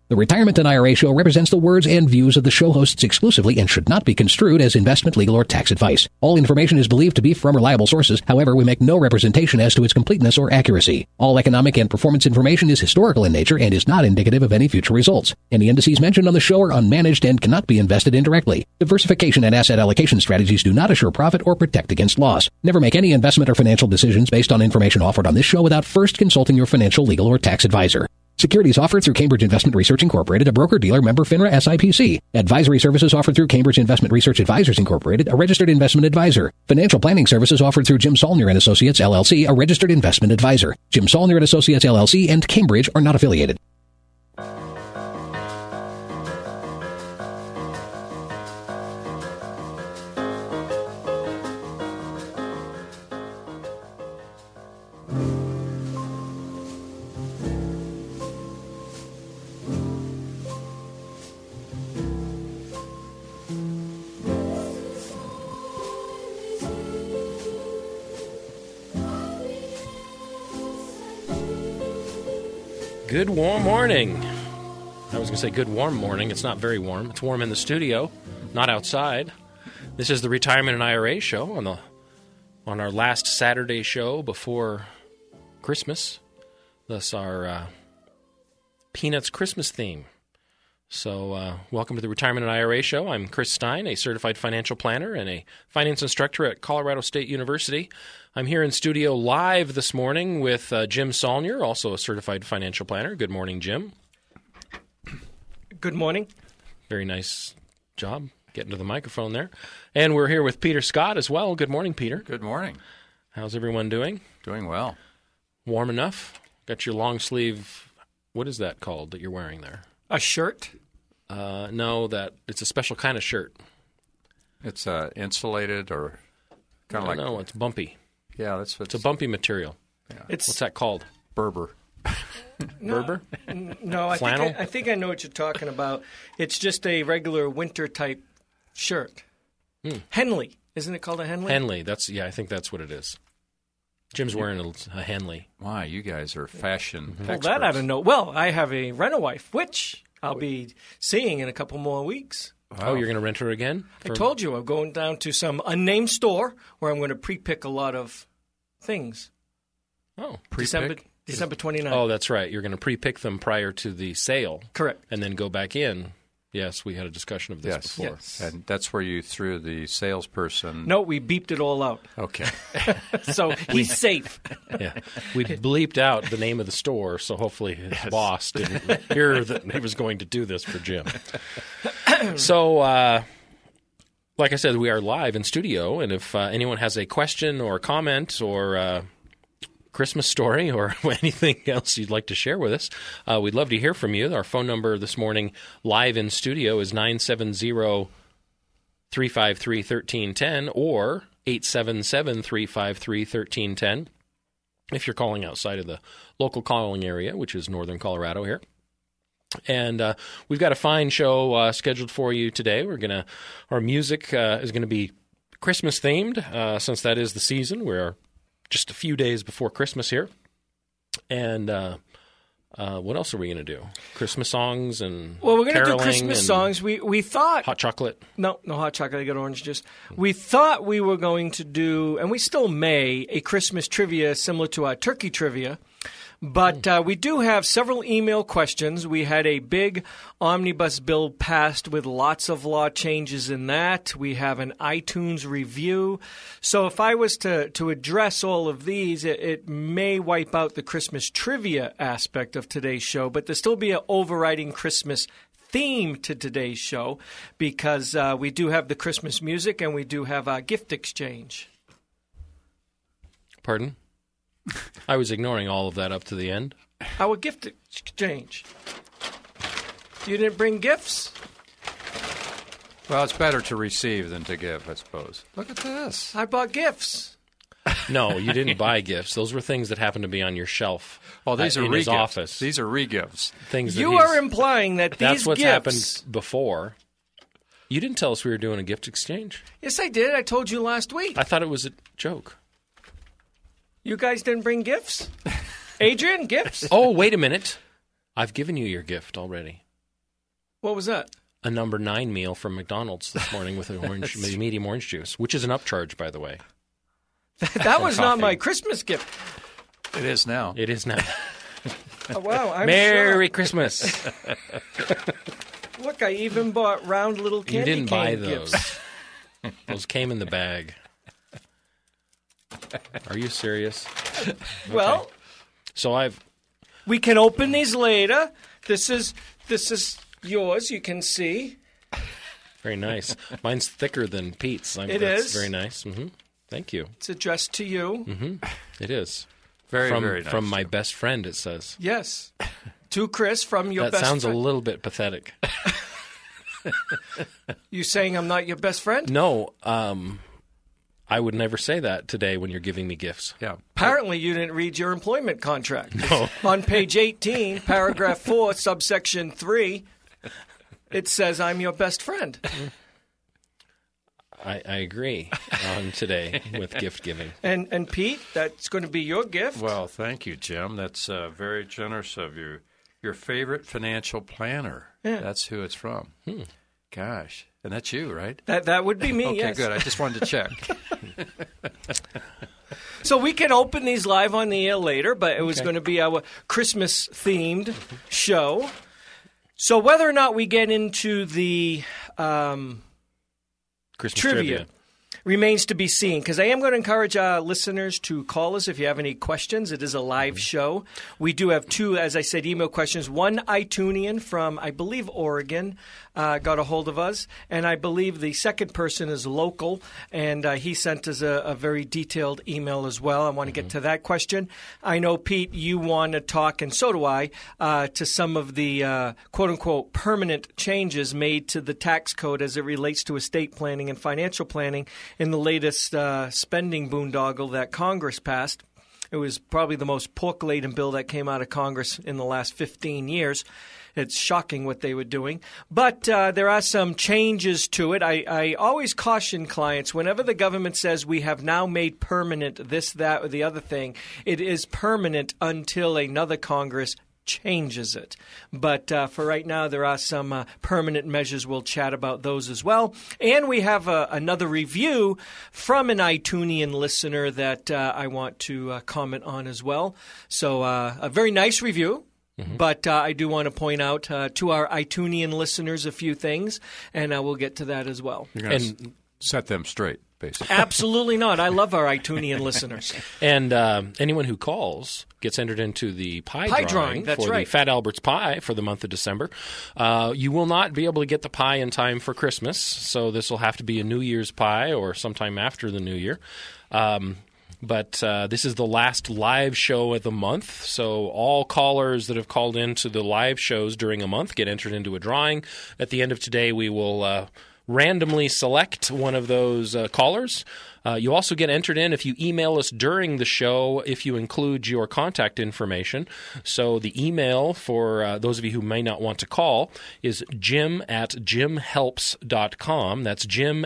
The Retirement and IRA Show represents the words and views of the show hosts exclusively and should not be construed as investment, legal, or tax advice. All information is believed to be from reliable sources. However, we make no representation as to its completeness or accuracy. All economic and performance information is historical in nature and is not indicative of any future results. Any indices mentioned on the show are unmanaged and cannot be invested indirectly. Diversification and asset allocation strategies do not assure profit or protect against loss. Never make any investment or financial decisions based on information offered on this show without first consulting your financial, legal, or tax advisor. Securities offered through Cambridge Investment Research Incorporated, a broker-dealer member FINRA SIPC. Advisory services offered through Cambridge Investment Research Advisors Incorporated, a registered investment advisor. Financial planning services offered through Jim Saulnier & Associates, LLC, a registered investment advisor. Jim Saulnier & Associates, LLC, and Cambridge are not affiliated. Good warm morning. I was going to say good warm morning. It's not very warm. It's warm in the studio, not outside. This is the Retirement and IRA Show on our last Saturday show before Christmas. Thus our Peanuts Christmas theme. So welcome to the Retirement and IRA Show. I'm Chris Stein, a certified financial planner and a finance instructor at Colorado State University. I'm here in studio live this morning with Jim Saulnier, also a certified financial planner. Good morning, Jim. Good morning. Very nice job getting to the microphone there. And we're here with Peter Scott as well. Good morning, Peter. Good morning. How's everyone doing? Doing well. Warm enough? Got your long sleeve, what is that called that you're wearing there? A shirt? No, it's a special kind of shirt. It's insulated or kind of like... No, it's bumpy. Yeah, it's a bumpy material. Yeah. What's that called? Berber. Berber? No, Flannel? I think I know what you're talking about. It's just a regular winter type shirt. Henley. Isn't it called a Henley? Henley. I think that's what it is. Jim's wearing a Henley. Wow, you guys are fashion experts. Well, that I don't know. Well, I have a rent-a-wife, which I'll be seeing in a couple more weeks. Wow. Oh, you're going to rent her again? I told you I'm going down to some unnamed store where I'm going to pre-pick a lot of things. Oh, pre-pick? December 29th. Oh, that's right. You're going to pre-pick them prior to the sale. Correct. And then go back in. Yes, we had a discussion of this before. Yes. And that's where you threw the salesperson. No, we beeped it all out. Okay. So he's safe. Yeah. We bleeped out the name of the store, so hopefully his boss didn't hear that he was going to do this for Jim. So, like I said, we are live in studio, and if anyone has a question or comment or Christmas story or anything else you'd like to share with us, we'd love to hear from you. Our phone number this morning live in studio is 970-353-1310 or 877-353-1310 if you're calling outside of the local calling area, which is northern Colorado here. And we've got a fine show scheduled for you today. Our music is going to be Christmas themed since that is the season. We're just a few days before Christmas here. And what else are we going to do? Christmas songs and Well, we're going to do caroling Christmas and songs. We thought... hot chocolate. No hot chocolate. I got orange juice. We thought we were going to do, and we still may, a Christmas trivia similar to our turkey trivia. But we do have several email questions. We had a big omnibus bill passed with lots of law changes in that. We have an iTunes review. So if I was to address all of these, it may wipe out the Christmas trivia aspect of today's show, but there'll still be an overriding Christmas theme to today's show because we do have the Christmas music and we do have our gift exchange. Pardon? I was ignoring all of that up to the end. Our gift exchange. You didn't bring gifts? Well, it's better to receive than to give, I suppose. Look at this. I bought gifts. No, you didn't buy gifts. Those were things that happened to be on your shelf. Oh, these are in his re-gifts. office. These are re-gifts. Things that You are implying that these that's what's gifts... happened before. You didn't tell us we were doing a gift exchange. Yes, I did. I told you last week. I thought it was a joke. You guys didn't bring gifts? Adrian, gifts? Oh, wait a minute. I've given you your gift already. What was that? A number 9 meal from McDonald's this morning with an medium orange juice, which is an upcharge, by the way. That was not my Christmas gift. It is now. It is now. Oh, wow, I'm Merry shocked. Christmas. Look, I even bought round little You candy didn't buy cane those. gifts. Those came in the bag. Are you serious? Well, So we can open these later. This is yours. You can see. very nice. Mine's thicker than Pete's. It That's is. very nice. Thank you. It's addressed to you. It is. Very, from, very nice. From my best friend, it says. Yes. To Chris from your That best sounds friend. a little bit pathetic. You saying I'm not your best friend? No, I would never say that today when you're giving me gifts. Yeah. Apparently, you didn't read your employment contract. No. On page 18, paragraph 4, subsection 3, it says I'm your best friend. I agree on today with gift giving. And Pete, that's going to be your gift. Well, thank you, Jim. That's very generous of you. Your favorite financial planner. Yeah. That's who it's from. Gosh. And that's you, right? That would be me, Okay, yes. good. I just wanted to check. So we can open these live on the air later, but it was going to be our Christmas-themed show. So whether or not we get into the Christmas trivia remains to be seen, because I am going to encourage our listeners to call us if you have any questions. It is a live show. We do have 2, as I said, email questions. One iTunian from, I believe, Oregon got a hold of us, and I believe the second person is local, and he sent us a very detailed email as well. I want to get to that question. I know, Pete, you want to talk, and so do I, to some of the quote-unquote permanent changes made to the tax code as it relates to estate planning and financial planning in the latest spending boondoggle that Congress passed. It was probably the most pork-laden bill that came out of Congress in the last 15 years. It's shocking what they were doing. But there are some changes to it. I always caution clients, whenever the government says we have now made permanent this, that, or the other thing, it is permanent until another Congress changes it. But for right now, there are some permanent measures. We'll chat about those as well. And we have another review from an iTunian listener that I want to comment on as well. So a very nice review. But I do want to point out to our iTunian listeners a few things, and we'll get to that as well. You're going to set them straight, basically. Absolutely not. I love our iTunian listeners. And anyone who calls gets entered into the pie drawing, that's for right. the Fat Albert's pie for the month of December. You will not be able to get the pie in time for Christmas, so this will have to be a New Year's pie or sometime after the New Year. But this is the last live show of the month, so all callers that have called into the live shows during a month get entered into a drawing. At the end of today, we will randomly select one of those callers. You also get entered in if you email us during the show, if you include your contact information. So the email for those of you who may not want to call is jim@jimhelps.com. That's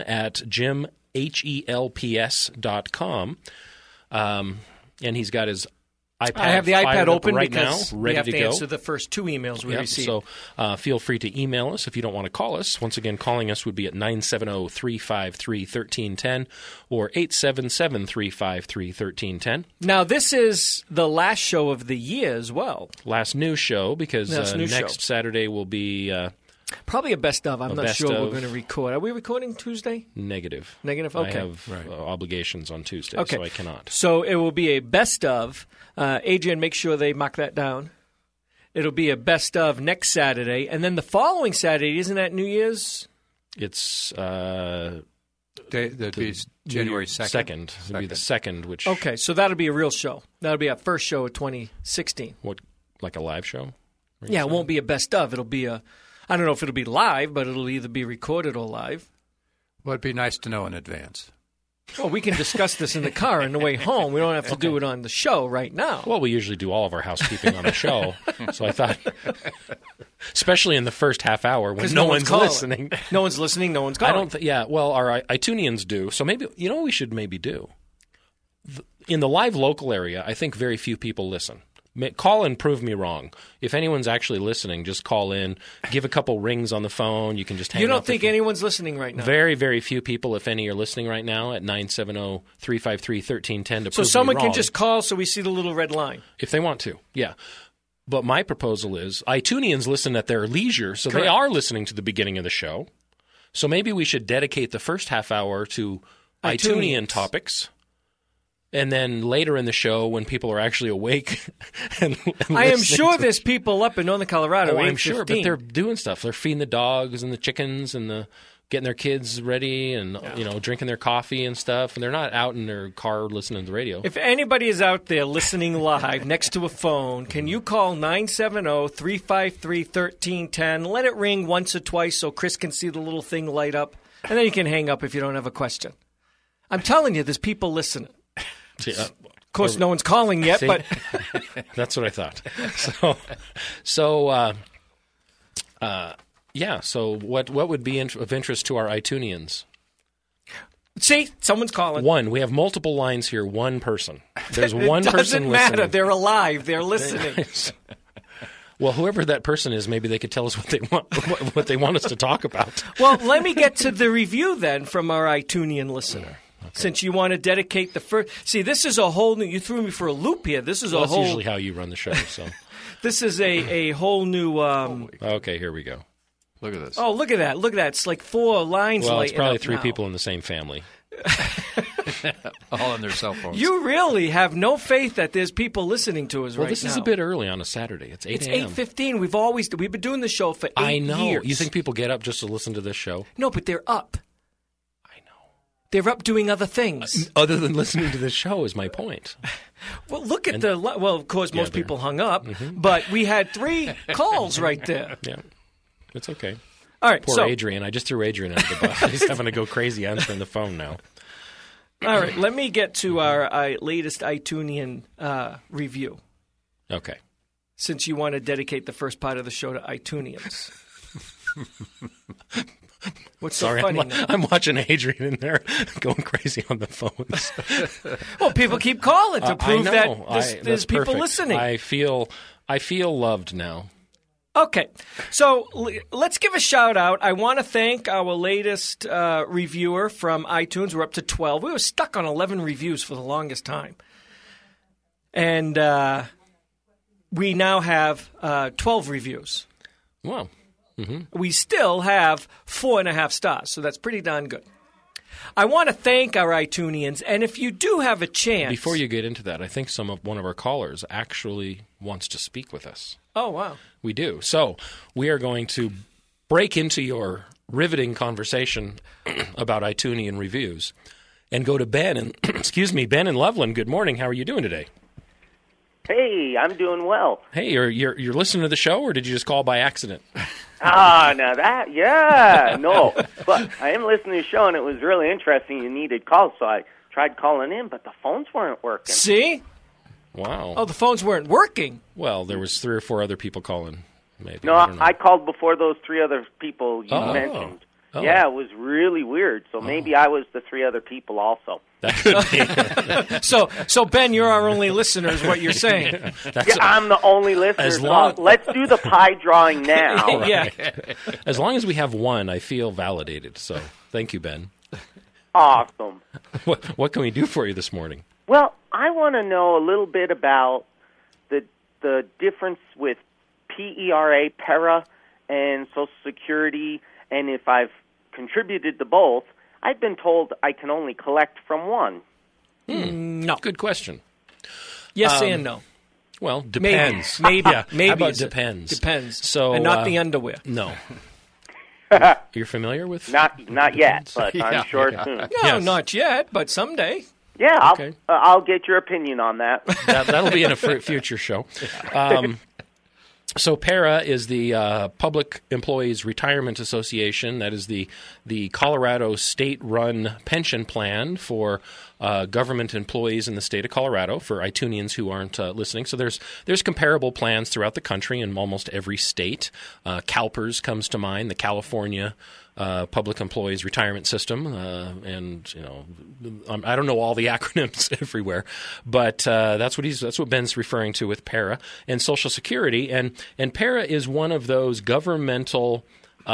jim@jimhelps.com. And he's got his iPad. I have the iPad open right because now, we ready have to to go. answer the first 2 emails we Yep, received. so feel free to email us if you don't want to call us. Once again, calling us would be at 970-353-1310 or 877-353-1310. Now, this is the last show of the year as well. Last new show, because Last new next show. Saturday will be Probably a best of. I'm not best sure we're of. going to record. Are we recording Tuesday? negative. Negative? Okay. I have obligations on Tuesday, Okay. so I cannot. So it will be a best of. Adrian, make sure they mark that down. It'll be a best of next Saturday. And then the following Saturday, isn't that New Year's? It's That'd be January 2nd. Second. It'll be the second, which Okay, so that'll be a real show. That'll be our first show of 2016. what, like a live show? Yeah, it won't be a best of. It'll be I don't know if it'll be live, but it'll either be recorded or live. Well, it'd be nice to know in advance. Well, we can discuss this in the car on the way home. We don't have to do it on the show right now. Well, we usually do all of our housekeeping on the show, so I thought, especially in the first half hour when no one's calling. listening. No one's listening. No one's I calling. don't. Yeah. Well, our iTunians do. So maybe you know what we should maybe do. In the live local area, I think very few people listen. Call and prove me wrong. If anyone's actually listening, just call in. Give a couple rings on the phone. You can just hang up. You don't think anyone's listening right now? Very, very few people, if any, are listening right now at 970-353-1310 to prove me wrong. So someone can just call so we see the little red line. If they want to, yeah. But my proposal is iTunians listen at their leisure, so Correct. they are listening to the beginning of the show. So maybe we should dedicate the first half hour to iTunian topics. And then later in the show, when people are actually awake and I am listening sure to- there's people up in Northern Colorado. Oh, I'm sure, but 8:15. they're doing stuff. They're feeding the dogs and the chickens and getting their kids ready and drinking their coffee and stuff. And they're not out in their car listening to the radio. If anybody is out there listening live next to a phone, can you call 970-353-1310? Let it ring once or twice so Chris can see the little thing light up. And then you can hang up if you don't have a question. I'm telling you, there's people listening. See, Of course, no one's calling yet, see? but That's what I thought. So what would be of interest to our iTunians? see, someone's calling. One, we have multiple lines here. One person. There's one It person doesn't matter. listening. They're alive. They're listening. Well, whoever that person is, maybe they could tell us what they want, what they want us to talk about. Well, let me get to the review then from our iTunian listener. Since you want to dedicate the first, see, this is a whole new. You threw me for a loop here. This is Well, a that's whole. usually how you run the show. So, This is a whole new. okay, here we go. Look at this. Oh, look at that! Look at that! It's like 4 lines. Well, it's lighting probably up 3 now. people in the same family. All on their cell phones. You really have no faith that there's people listening to us Well, right this now. is a bit early on a Saturday. It's 8 It's a.m. 8:15. We've been doing the show for 8 I know. years. You think people get up just to listen to this show? No, but they're up. I know. They're up doing other things. Other than listening to this show is my point. Well, look at the. Well, of course, most they're- people hung up, but we had 3 calls right there. Yeah, it's okay. All right, Poor so Adrian. I just threw Adrian under the bus. He's having to go crazy answering the phone now. all right, let me get to our latest iTunian review. Okay. Since you want to dedicate the first part of the show to iTunians. What's so Sorry, funny now? I'm watching Adrian in there going crazy on the phones. Well, people keep calling to prove I that know. there's That's people perfect. listening. I feel loved now. Okay, so let's give a shout out. I want to thank our latest reviewer from iTunes. We're up to 12. We were stuck on 11 reviews for the longest time. And we now have 12 reviews. Wow. We still have 4.5 stars, so that's pretty darn good. I want to thank our iTunians, and if you do have a chance... Before you get into that, I think one of our callers actually wants to speak with us. Oh, wow. We do. So we are going to break into your riveting conversation about iTunian reviews and go to Ben and Ben in Loveland. Good morning. How are you doing today? Hey, I'm doing well. Hey, you're listening to the show, or did you just call by accident? Now that, yeah, no. But I am listening to the show, and it was really interesting. You needed calls, so I tried calling in, but the phones weren't working. See? Wow. Oh, the phones weren't working. Well, there was 3 or 4 other people calling. Maybe. No, I don't know. I called before those 3 other people you mentioned. Oh. Yeah, it was really weird. So maybe I was the 3 other people also. That could be. So Ben, you're our only listener, is what you're saying. That's Yeah, I'm the only listener. As so long- let's do the pie drawing now. Yeah. As long as we have one, I feel validated. So thank you, Ben. Awesome. What can we do for you this morning? Well, I want to know a little bit about the difference with PERA, PERA, and Social Security, and if I've contributed to both. I've been told I can only collect from one. No. Good question. Yes and no. Well, depends. Maybe. Yeah. Maybe. How about is it? depends? Depends. So, and not the underwear. No. You're familiar with? Not yet, but I'm sure soon. No, Yes. not yet, but someday. Yeah, Okay. I'll get your opinion on that. That'll be in a future show. So PERA is the Public Employees Retirement Association. That is the Colorado state-run pension plan for government employees in the state of Colorado, for iTunians who aren't listening. So there's comparable plans throughout the country in almost every state. CalPERS comes to mind, the California public employees retirement system, and I don't know all the acronyms everywhere, but that's what Ben's referring to with PARA and Social Security, and PARA is one of those governmental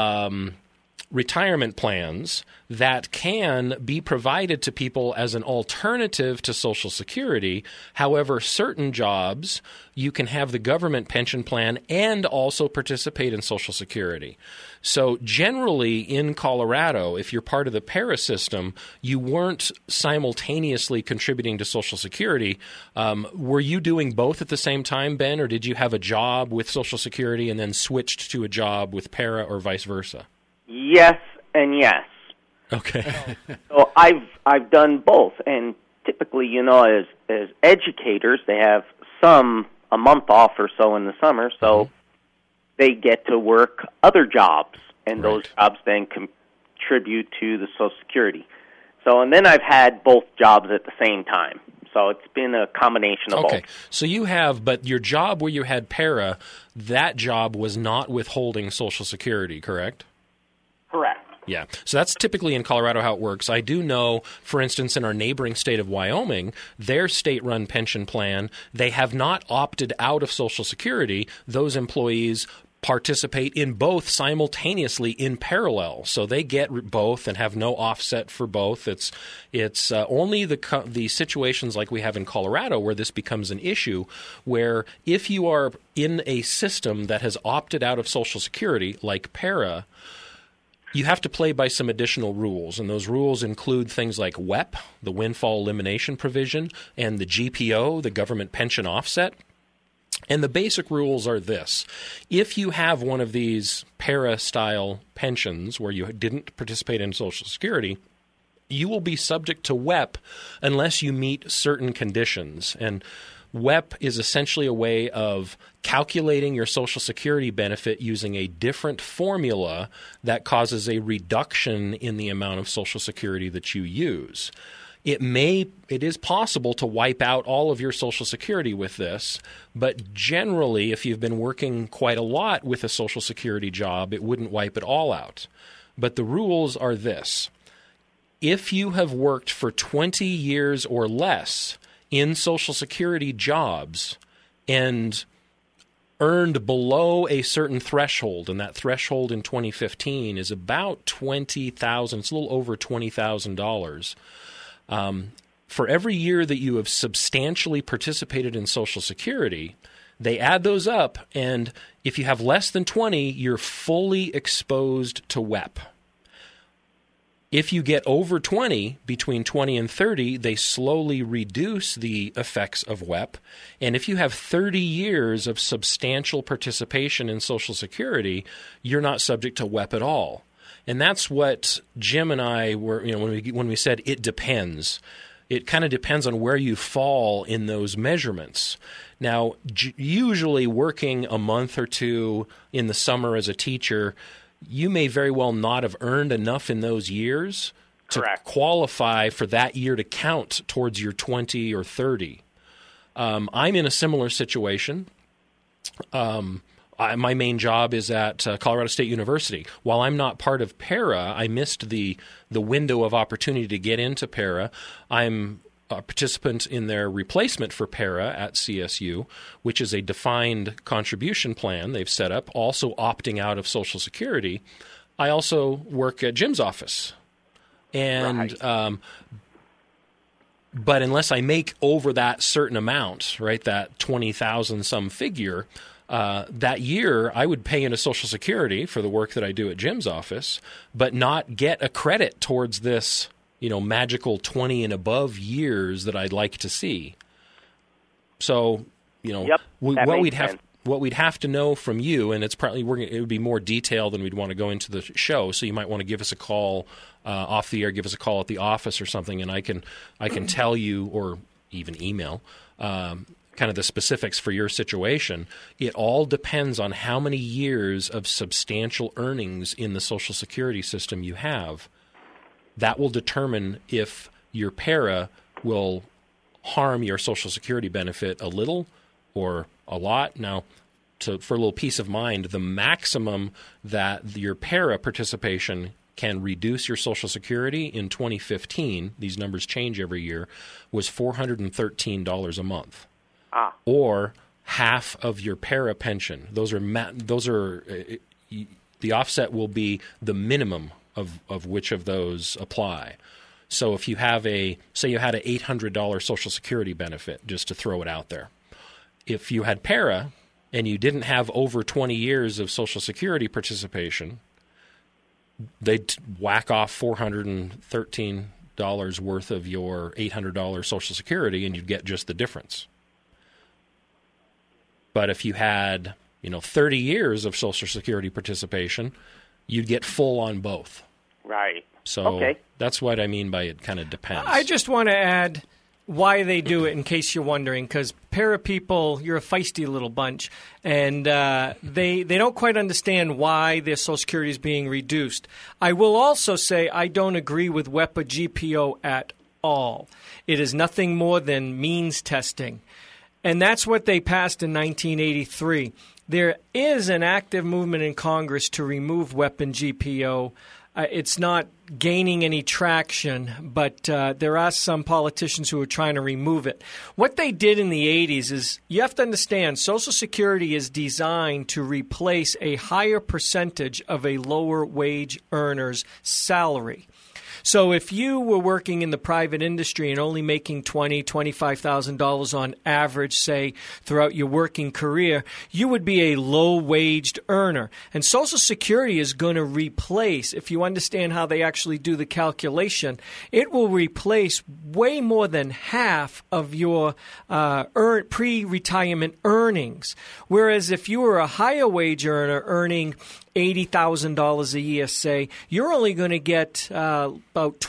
retirement plans that can be provided to people as an alternative to Social Security. However, certain jobs, you can have the government pension plan and also participate in Social Security. So generally in Colorado, if you're part of the PARA system, you weren't simultaneously contributing to Social Security. Were you doing both at the same time, Ben, or did you have a job with Social Security and then switched to a job with PARA or vice versa? Yes and yes. Okay. So I've done both, and typically, as educators, they have a month off or so in the summer, so they get to work other jobs, and those jobs then contribute to the Social Security. So, and then I've had both jobs at the same time. So it's been a combination of both. Okay. So you have, but your job where you had PARA, that job was not withholding Social Security, correct? Correct. Yeah. So that's typically in Colorado how it works. I do know, for instance, in our neighboring state of Wyoming, their state-run pension plan, they have not opted out of Social Security. Those employees participate in both simultaneously in parallel. So they get both and have no offset for both. It's only the situations like we have in Colorado where this becomes an issue, where if you are in a system that has opted out of Social Security, like PARA, you have to play by some additional rules, and those rules include things like WEP, the windfall elimination provision, and the GPO, the government pension offset. And the basic rules are this. If you have one of these PARA-style pensions where you didn't participate in Social Security, you will be subject to WEP unless you meet certain conditions. And WEP is essentially a way of calculating your Social Security benefit using a different formula that causes a reduction in the amount of Social Security that you use. It is possible to wipe out all of your Social Security with this, but generally, if you've been working quite a lot with a Social Security job, it wouldn't wipe it all out. But the rules are this. If you have worked for 20 years or less in Social Security jobs and earned below a certain threshold, and that threshold in 2015 is about $20,000, it's a little over $20,000. For every year that you have substantially participated in Social Security, they add those up, and if you have less than 20, you're fully exposed to WEP. If you get over 20, between 20 and 30, they slowly reduce the effects of WEP. And if you have 30 years of substantial participation in Social Security, you're not subject to WEP at all. And that's what Jim and I were, when we said it depends. It kind of depends on where you fall in those measurements. Now, usually working a month or two in the summer as a teacher, you may very well not have earned enough in those years to qualify for that year to count towards your 20 or 30. I'm in a similar situation. My main job is at Colorado State University. While I'm not part of PARA, I missed the window of opportunity to get into PARA. I'm a participant in their replacement for PARA at CSU, which is a defined contribution plan they've set up, also opting out of Social Security. I also work at Jim's office. And but unless I make over that certain amount, right, that 20,000 some figure, that year I would pay into Social Security for the work that I do at Jim's office, but not get a credit towards this magical 20 and above years that I'd like to see. So, what we'd have to know from you, and it's probably it would be more detailed than we'd want to go into the show. So you might want to give us a call off the air, give us a call at the office or something, and I can tell you, or even email, kind of the specifics for your situation. It all depends on how many years of substantial earnings in the Social Security system you have. That will determine if your PARA will harm your Social Security benefit a little or a lot. Now, for a little peace of mind, the maximum that your PARA participation can reduce your Social Security in 2015, these numbers change every year, was $413 a month. Or half of your para pension. Those are the offset will be the minimum of which of those apply. So if you have say you had an $800 Social Security benefit, just to throw it out there, if you had para and you didn't have over 20 years of Social Security participation, they'd whack off $413 worth of your $800 Social Security, and you'd get just the difference. But if you had 30 years of Social Security participation, you'd get full on both. Right. So that's what I mean by it kind of depends. I just want to add why they do it in case you're wondering, because para people, you're a feisty little bunch, and they don't quite understand why their Social Security is being reduced. I will also say I don't agree with WEPA GPO at all. It is nothing more than means testing. And that's what they passed in 1983. There is an active movement in Congress to remove weapon GPO. It's not gaining any traction, but there are some politicians who are trying to remove it. What they did in the 80s is, you have to understand, Social Security is designed to replace a higher percentage of a lower wage earner's salary. So if you were working in the private industry and only making $20,000, $25,000 on average, say, throughout your working career, you would be a low-waged earner. And Social Security is going to replace, if you understand how they actually do the calculation, it will replace way more than half of your pre-retirement earnings. Whereas if you were a higher wage earner earning $80,000 a year, say, you're only going to get about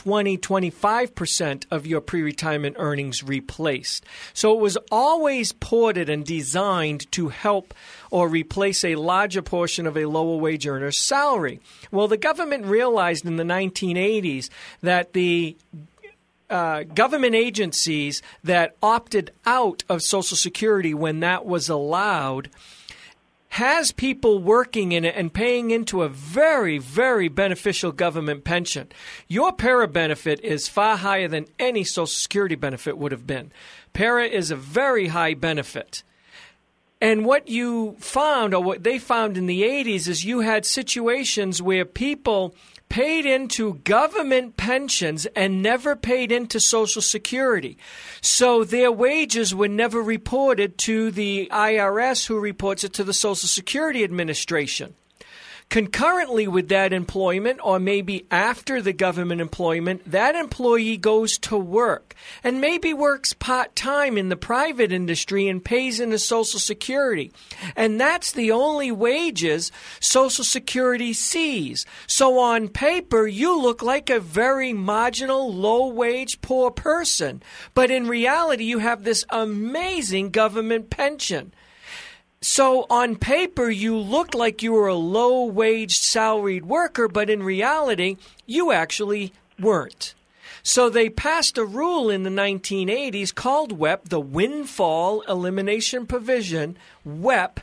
25% of your pre-retirement earnings replaced. So it was always ported and designed to help or replace a larger portion of a lower wage earner's salary. Well, the government realized in the 1980s that the government agencies that opted out of Social Security when that was allowed has people working in it and paying into a very, very beneficial government pension. Your para benefit is far higher than any Social Security benefit would have been. Para is a very high benefit. And what you found, or what they found in the 80s, is you had situations where people paid into government pensions and never paid into Social Security. So their wages were never reported to the IRS, who reports it to the Social Security Administration. Concurrently with that employment, or maybe after the government employment, that employee goes to work and maybe works part-time in the private industry and pays into Social Security. And that's the only wages Social Security sees. So on paper, you look like a very marginal, low-wage, poor person. But in reality, you have this amazing government pension. So on paper, you looked like you were a low-wage salaried worker, but in reality, you actually weren't. So they passed a rule in the 1980s called WEP, the Windfall Elimination Provision, WEP.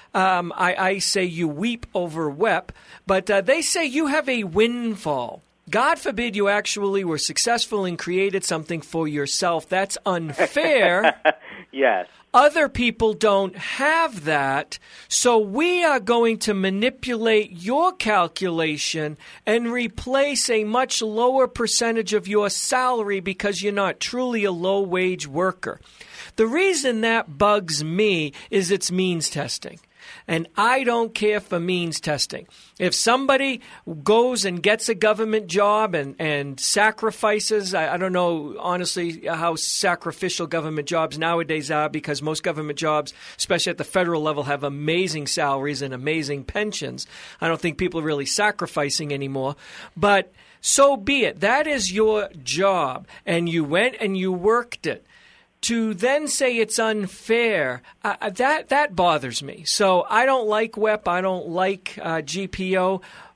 I say you weep over WEP, but they say you have a windfall. God forbid you actually were successful and created something for yourself. That's unfair. Yes. Other people don't have that, so we are going to manipulate your calculation and replace a much lower percentage of your salary because you're not truly a low-wage worker. The reason that bugs me is it's means testing. And I don't care for means testing. If somebody goes and gets a government job and sacrifices, I don't know, honestly, how sacrificial government jobs nowadays are, because most government jobs, especially at the federal level, have amazing salaries and amazing pensions. I don't think people are really sacrificing anymore. But so be it. That is your job. And you went and you worked it. To then say it's unfair, that bothers me. So I don't like WEP. I don't like GPO.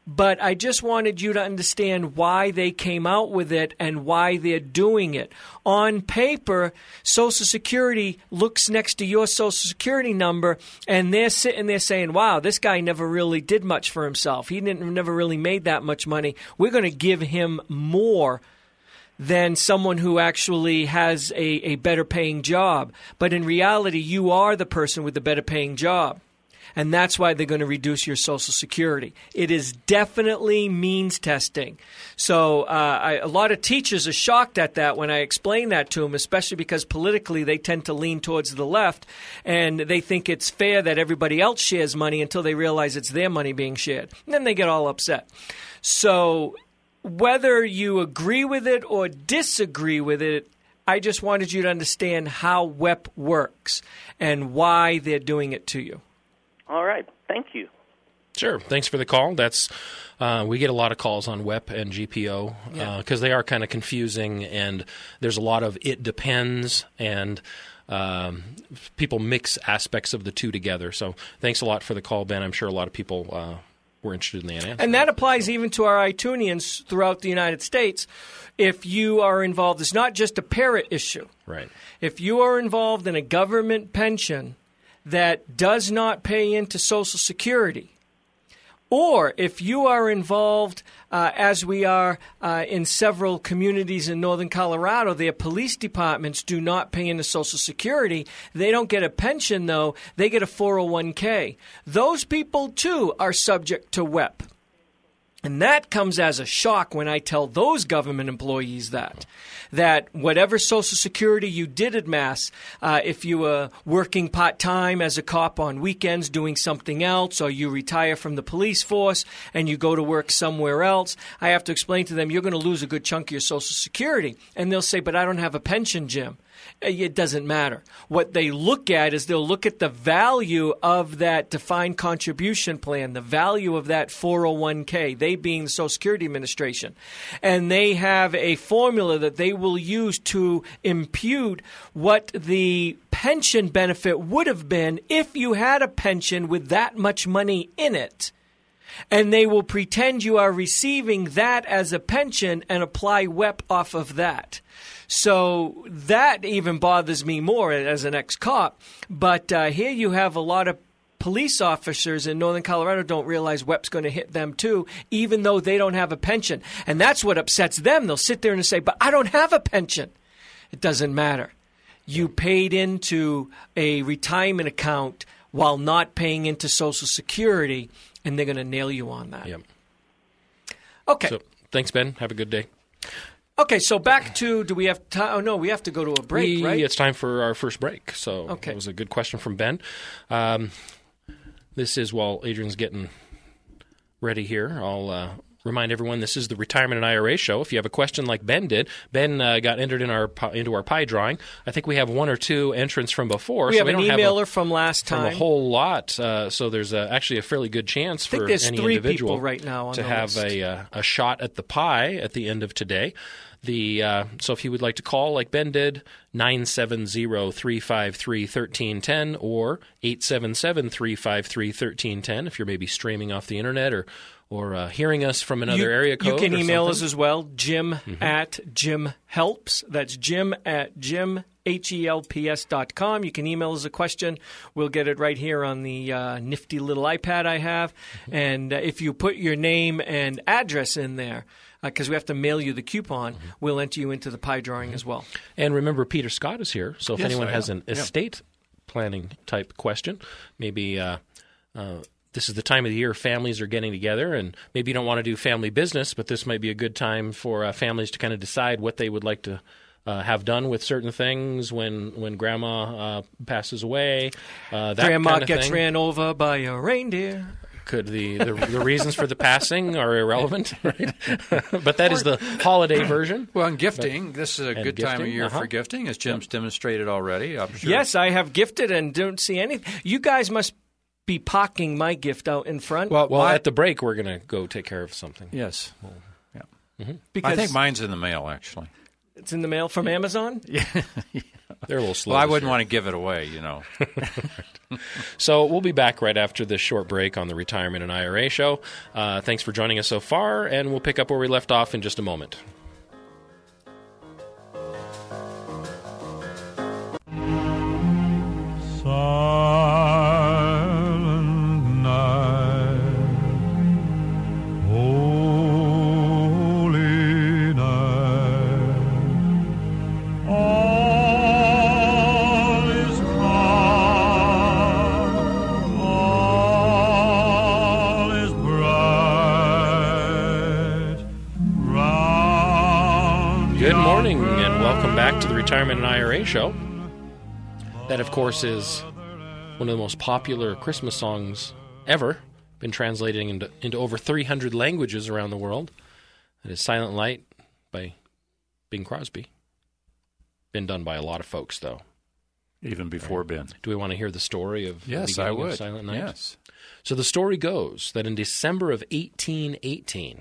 but I just wanted you to understand why they came out with it and why they're doing it. On paper, Social Security looks next to your Social Security number, and they're sitting there saying, wow, this guy never really did much for himself. He never really made that much money. We're going to give him more than someone who actually has a better paying job. But in reality, you are the person with the better paying job. And that's why they're going to reduce your Social Security. It is definitely means testing. So a lot of teachers are shocked at that when I explain that to them, especially because politically they tend to lean towards the left, and they think it's fair that everybody else shares money until they realize it's their money being shared. And then they get all upset. So whether you agree with it or disagree with it, I just wanted you to understand how WEP works and why they're doing it to you. All right. Thank you. Sure. Thanks for the call. That's we get a lot of calls on WEP and GPO because they are kind of confusing, and there's a lot of it depends, and people mix aspects of the two together. So thanks a lot for the call, Ben. I'm sure a lot of people were interested in the answer. And that applies even to our iTunians throughout the United States. If you are involved, it's not just a parrot issue. Right. If you are involved in a government pension that does not pay into Social Security, or if you are involved, as we are in several communities in northern Colorado, their police departments do not pay into Social Security. They don't get a pension, though. They get a 401k. Those people, too, are subject to WEP. And that comes as a shock when I tell those government employees that whatever Social Security you did at Mass, if you were working part-time as a cop on weekends doing something else, or you retire from the police force and you go to work somewhere else, I have to explain to them, you're going to lose a good chunk of your Social Security. And they'll say, but I don't have a pension, Jim. It doesn't matter. What they look at is they'll look at the value of that defined contribution plan, the value of that 401k, they being the Social Security Administration. And they have a formula that they will use to impute what the pension benefit would have been if you had a pension with that much money in it. And they will pretend you are receiving that as a pension and apply WEP off of that. So that even bothers me more as an ex-cop. But here you have a lot of police officers in northern Colorado don't realize WEP's going to hit them too, even though they don't have a pension. And that's what upsets them. They'll sit there and say, but I don't have a pension. It doesn't matter. You paid into a retirement account while not paying into Social Security, and they're going to nail you on that. Yep. Okay. So, thanks, Ben. Have a good day. Okay, so back to, do we have time? Oh, no, we have to go to a break, right? It's time for our first break. So okay. That was a good question from Ben. This is, while Adrian's getting ready here, I'll remind everyone this is the Retirement and IRA show. If you have a question like Ben did, Ben got entered into our pie drawing. I think we have one or two entrants from before. We have an emailer from last time. From a whole lot. So there's actually a fairly good chance for any individual right now on to the have list. a shot at the pie at the end of today. So if you would like to call like Ben did, 970-353-1310 or 877-353-1310 if you're maybe streaming off the internet or hearing us from another area code. You can email us as well, Jim at Jim Helps. That's Jim at JimHelps.com. You can email us a question. We'll get it right here on the nifty little iPad I have. And if you put your name and address in there, because we have to mail you the coupon, we'll enter you into the pie drawing as well. And remember, Peter Scott is here. So if anyone has an estate planning type question, maybe this is the time of the year families are getting together, and maybe you don't want to do family business, but this might be a good time for families to kind of decide what they would like to have done with certain things when Grandma passes away. That Grandma kind of gets thing. ran over by a reindeer. Could the reasons for the passing are irrelevant, right? But that is the holiday version. Well, and gifting. This is a good time of gifting, year for gifting, as Jim's demonstrated already. I'm sure. Yes, I have gifted and don't see anything. You guys must be parking my gift out in front. Well, at the break, we're going to go take care of something. Yes. Because I think mine's in the mail, actually. It's in the mail from Amazon? They're a little slow. Well, I this wouldn't year. want to give it away, So we'll be back right after this short break on the Retirement and IRA show. Thanks for joining us so far, and we'll pick up where we left off in just a moment. Silent night, holy night, all is calm, all is bright, round Good morning, your and welcome back to the Retirement and IRA show. That, of course, is one of the most popular Christmas songs ever, been translated into over 300 languages around the world. It is Silent Night by Bing Crosby. Been done by a lot of folks, though. even before Ben. Do we want to hear the story of the Yes, I beginning of would. Silent Night? Yes. So the story goes that in December of 1818,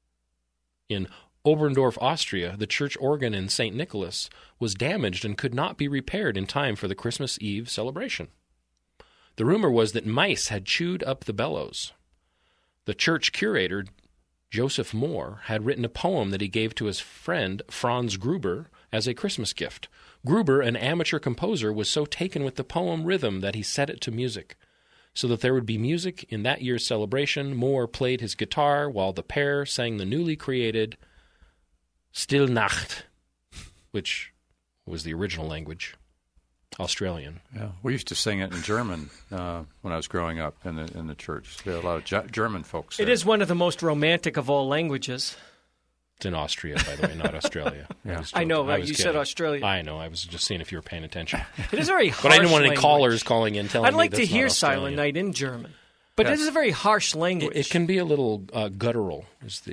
in Oberndorf, Austria, the church organ in St. Nicholas was damaged and could not be repaired in time for the Christmas Eve celebration. The rumor was that mice had chewed up the bellows. The church curator, Joseph Moore, had written a poem that he gave to his friend Franz Gruber as a Christmas gift. Gruber, an amateur composer, was so taken with the poem rhythm that he set it to music. So that there would be music in that year's celebration, Moore played his guitar while the pair sang the newly created Stille Nacht, which was the original language, Australian. Yeah, we used to sing it in German when I was growing up in the church. There are a lot of German folks there. It is one of the most romantic of all languages. It's in Austria, by the way, not Australia. Yeah. was I know, joking. Was you said kidding. Australia. I know. I was just seeing if you were paying attention. It is a very harsh But I didn't want any language. callers calling in telling I'd me like to that's hear not Australian. Silent Night in German. But Yes. it is a very harsh language. It can be a little guttural, is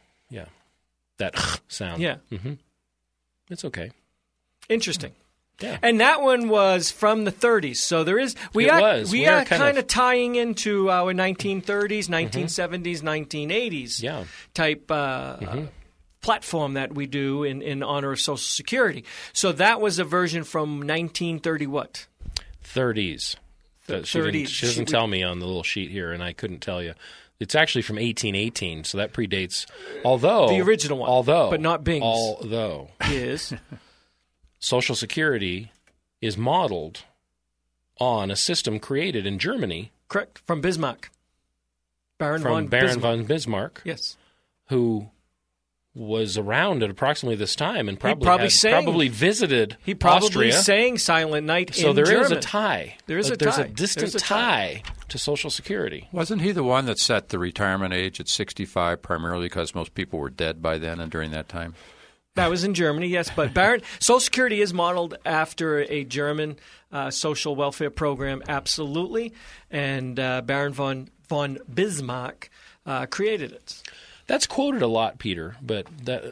that sound. Yeah. It's okay. Interesting. Yeah. And that one was from the 30s. So there is we It are was. we We are are kind kind of- of tying into our 1930s, 1970s, 1980s Yeah. type platform that we do in honor of Social Security. So that was a version from 1930 what? 30s. She 30s. She doesn't tell me on the little sheet here, and I couldn't tell you. It's actually from 1818, so that predates. Although The original one, but not Bing's. Although Is Social Security is modeled on a system created in Germany correct from Bismarck. Baron from von Baron Bismarck. von Bismarck, Yes. who was around at approximately this time and probably probably visited He probably Austria. sang Silent Night So in there German. is a tie. There is a There's tie. a distant There's a tie. tie to Social Security. Wasn't he the one that set the retirement age at 65 primarily because most people were dead by then and during that time? That was in Germany, yes. But Social Security is modeled after a German social welfare program, absolutely. And Baron von Bismarck created it. That's quoted a lot, Peter, but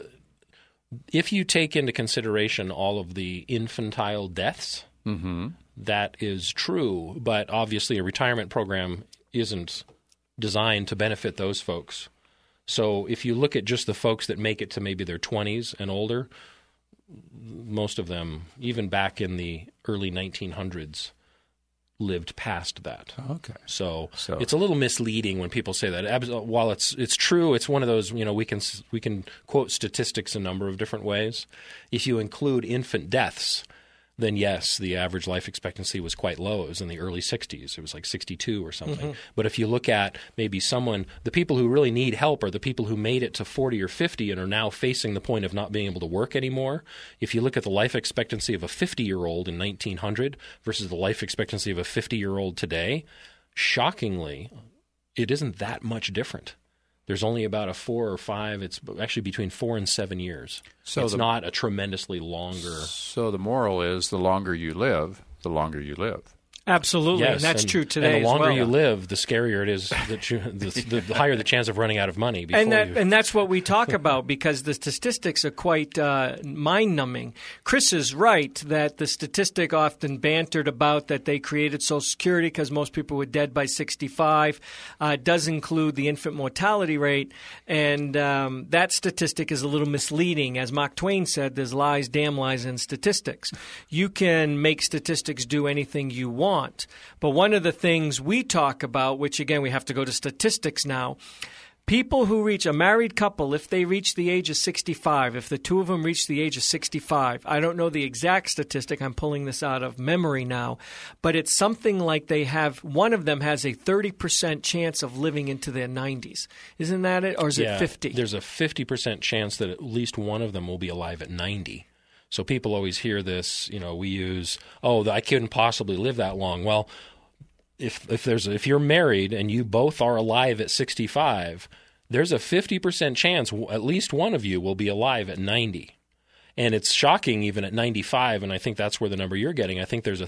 if you take into consideration all of the infantile deaths, that is true. But obviously a retirement program isn't designed to benefit those folks. So if you look at just the folks that make it to maybe their 20s and older, most of them, even back in the early 1900s, lived past that. Okay. So it's a little misleading when people say that. While it's true, it's one of those, we can quote statistics a number of different ways. If you include infant deaths, then yes, the average life expectancy was quite low. It was in the early 60s. It was like 62 or something. But if you look at maybe the people who really need help are the people who made it to 40 or 50 and are now facing the point of not being able to work anymore. If you look at the life expectancy of a 50-year-old in 1900 versus the life expectancy of a 50-year-old today, shockingly, it isn't that much different. There's only about a 4 or 5. It's actually between 4 and 7 years. So it's not a tremendously longer. So the moral is the longer you live, the longer you live. Absolutely, Yes, and that's true today. And the longer as well. you live, the scarier it is that the higher the chance of running out of money. Before And that's what we talk about, because the statistics are quite mind-numbing. Chris is right that the statistic often bantered about that they created Social Security because most people were dead by 65 does include the infant mortality rate, and that statistic is a little misleading. As Mark Twain said, there's lies, damn lies in statistics. You can make statistics do anything you want. But one of the things we talk about, which again we have to go to statistics now, people who reach a married couple, if they reach the age of 65, if the two of them reach the age of 65, I don't know the exact statistic, I'm pulling this out of memory now, but it's something like one of them has a 30% chance of living into their 90s. Isn't that it? Or is it 50? There's a 50% chance that at least one of them will be alive at 90. So people always hear this, we use, I couldn't possibly live that long. Well, if you're married and you both are alive at 65, there's a 50% chance at least one of you will be alive at 90. And it's shocking even at 95, and I think that's where the number you're getting. I think there's a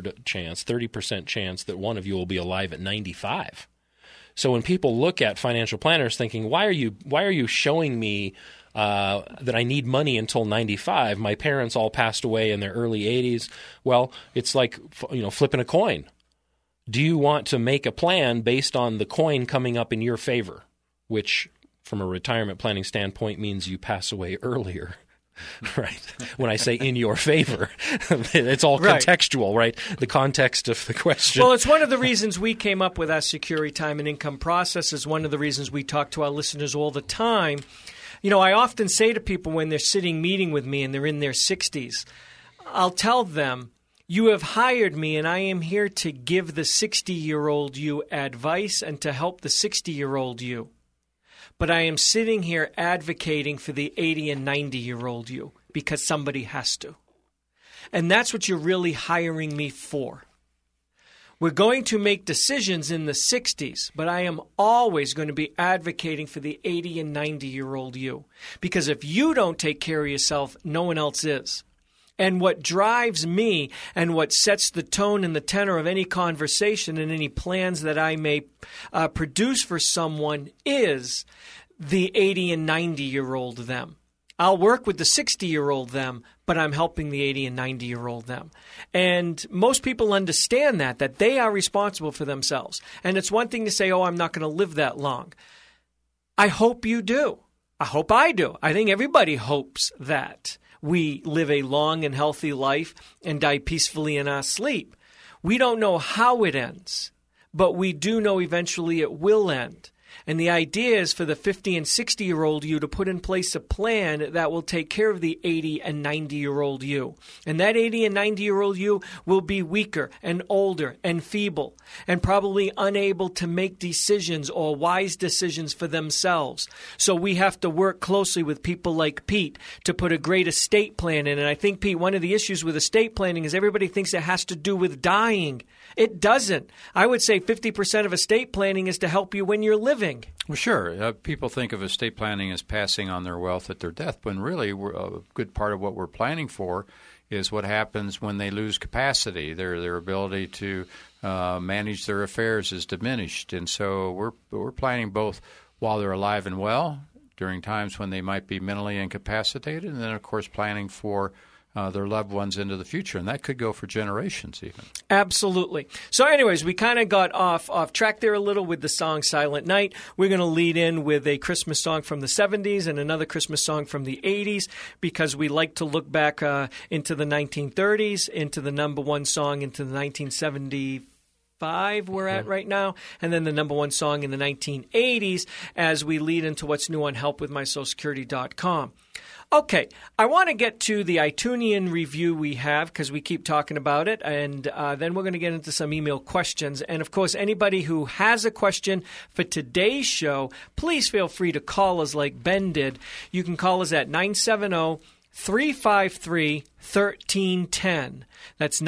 30% chance that one of you will be alive at 95. So when people look at financial planners thinking, why are you showing me that I need money until 95. My parents all passed away in their early 80s. Well, it's like flipping a coin. Do you want to make a plan based on the coin coming up in your favor, which from a retirement planning standpoint means you pass away earlier? Right. When I say in your favor, it's all contextual, right? The context of the question. Well, it's one of the reasons we came up with our security time and income process. Is one of the reasons we talk to our listeners all the time. I often say to people when they're sitting meeting with me and they're in their 60s, I'll tell them, you have hired me and I am here to give the 60-year-old you advice and to help the 60-year-old you. But I am sitting here advocating for the 80 and 90-year-old you because somebody has to. And that's what you're really hiring me for. We're going to make decisions in the 60s, but I am always going to be advocating for the 80 and 90-year-old you. Because if you don't take care of yourself, no one else is. And what drives me and what sets the tone and the tenor of any conversation and any plans that I may produce for someone is the 80 and 90-year-old them. I'll work with the 60-year-old them, but I'm helping the 80 and 90-year-old them. And most people understand that they are responsible for themselves. And it's one thing to say, I'm not going to live that long. I hope you do. I hope I do. I think everybody hopes that we live a long and healthy life and die peacefully in our sleep. We don't know how it ends, but we do know eventually it will end. And the idea is for the 50 and 60-year-old you to put in place a plan that will take care of the 80 and 90-year-old you. And that 80 and 90-year-old you will be weaker and older and feeble and probably unable to make decisions or wise decisions for themselves. So we have to work closely with people like Pete to put a great estate plan in. And I think, Pete, one of the issues with estate planning is everybody thinks it has to do with dying. It doesn't. I would say 50% of estate planning is to help you when you're living. Well, sure. People think of estate planning as passing on their wealth at their death, when really a good part of what we're planning for is what happens when they lose capacity. Their ability to manage their affairs is diminished. And so we're planning both while they're alive and well, during times when they might be mentally incapacitated, and then, of course, planning for their loved ones into the future, and that could go for generations even. Absolutely. So anyways, we kind of got off track there a little with the song Silent Night. We're going to lead in with a Christmas song from the 70s and another Christmas song from the 80s because we like to look back into the 1930s, into the number one song into the 1975 we're at right now, and then the number one song in the 1980s as we lead into what's new on helpwithmysocialsecurity.com. Okay, I want to get to the iTunes review we have because we keep talking about it, and then we're going to get into some email questions. And, of course, anybody who has a question for today's show, please feel free to call us like Ben did. You can call us at 970 970-353-1310. That's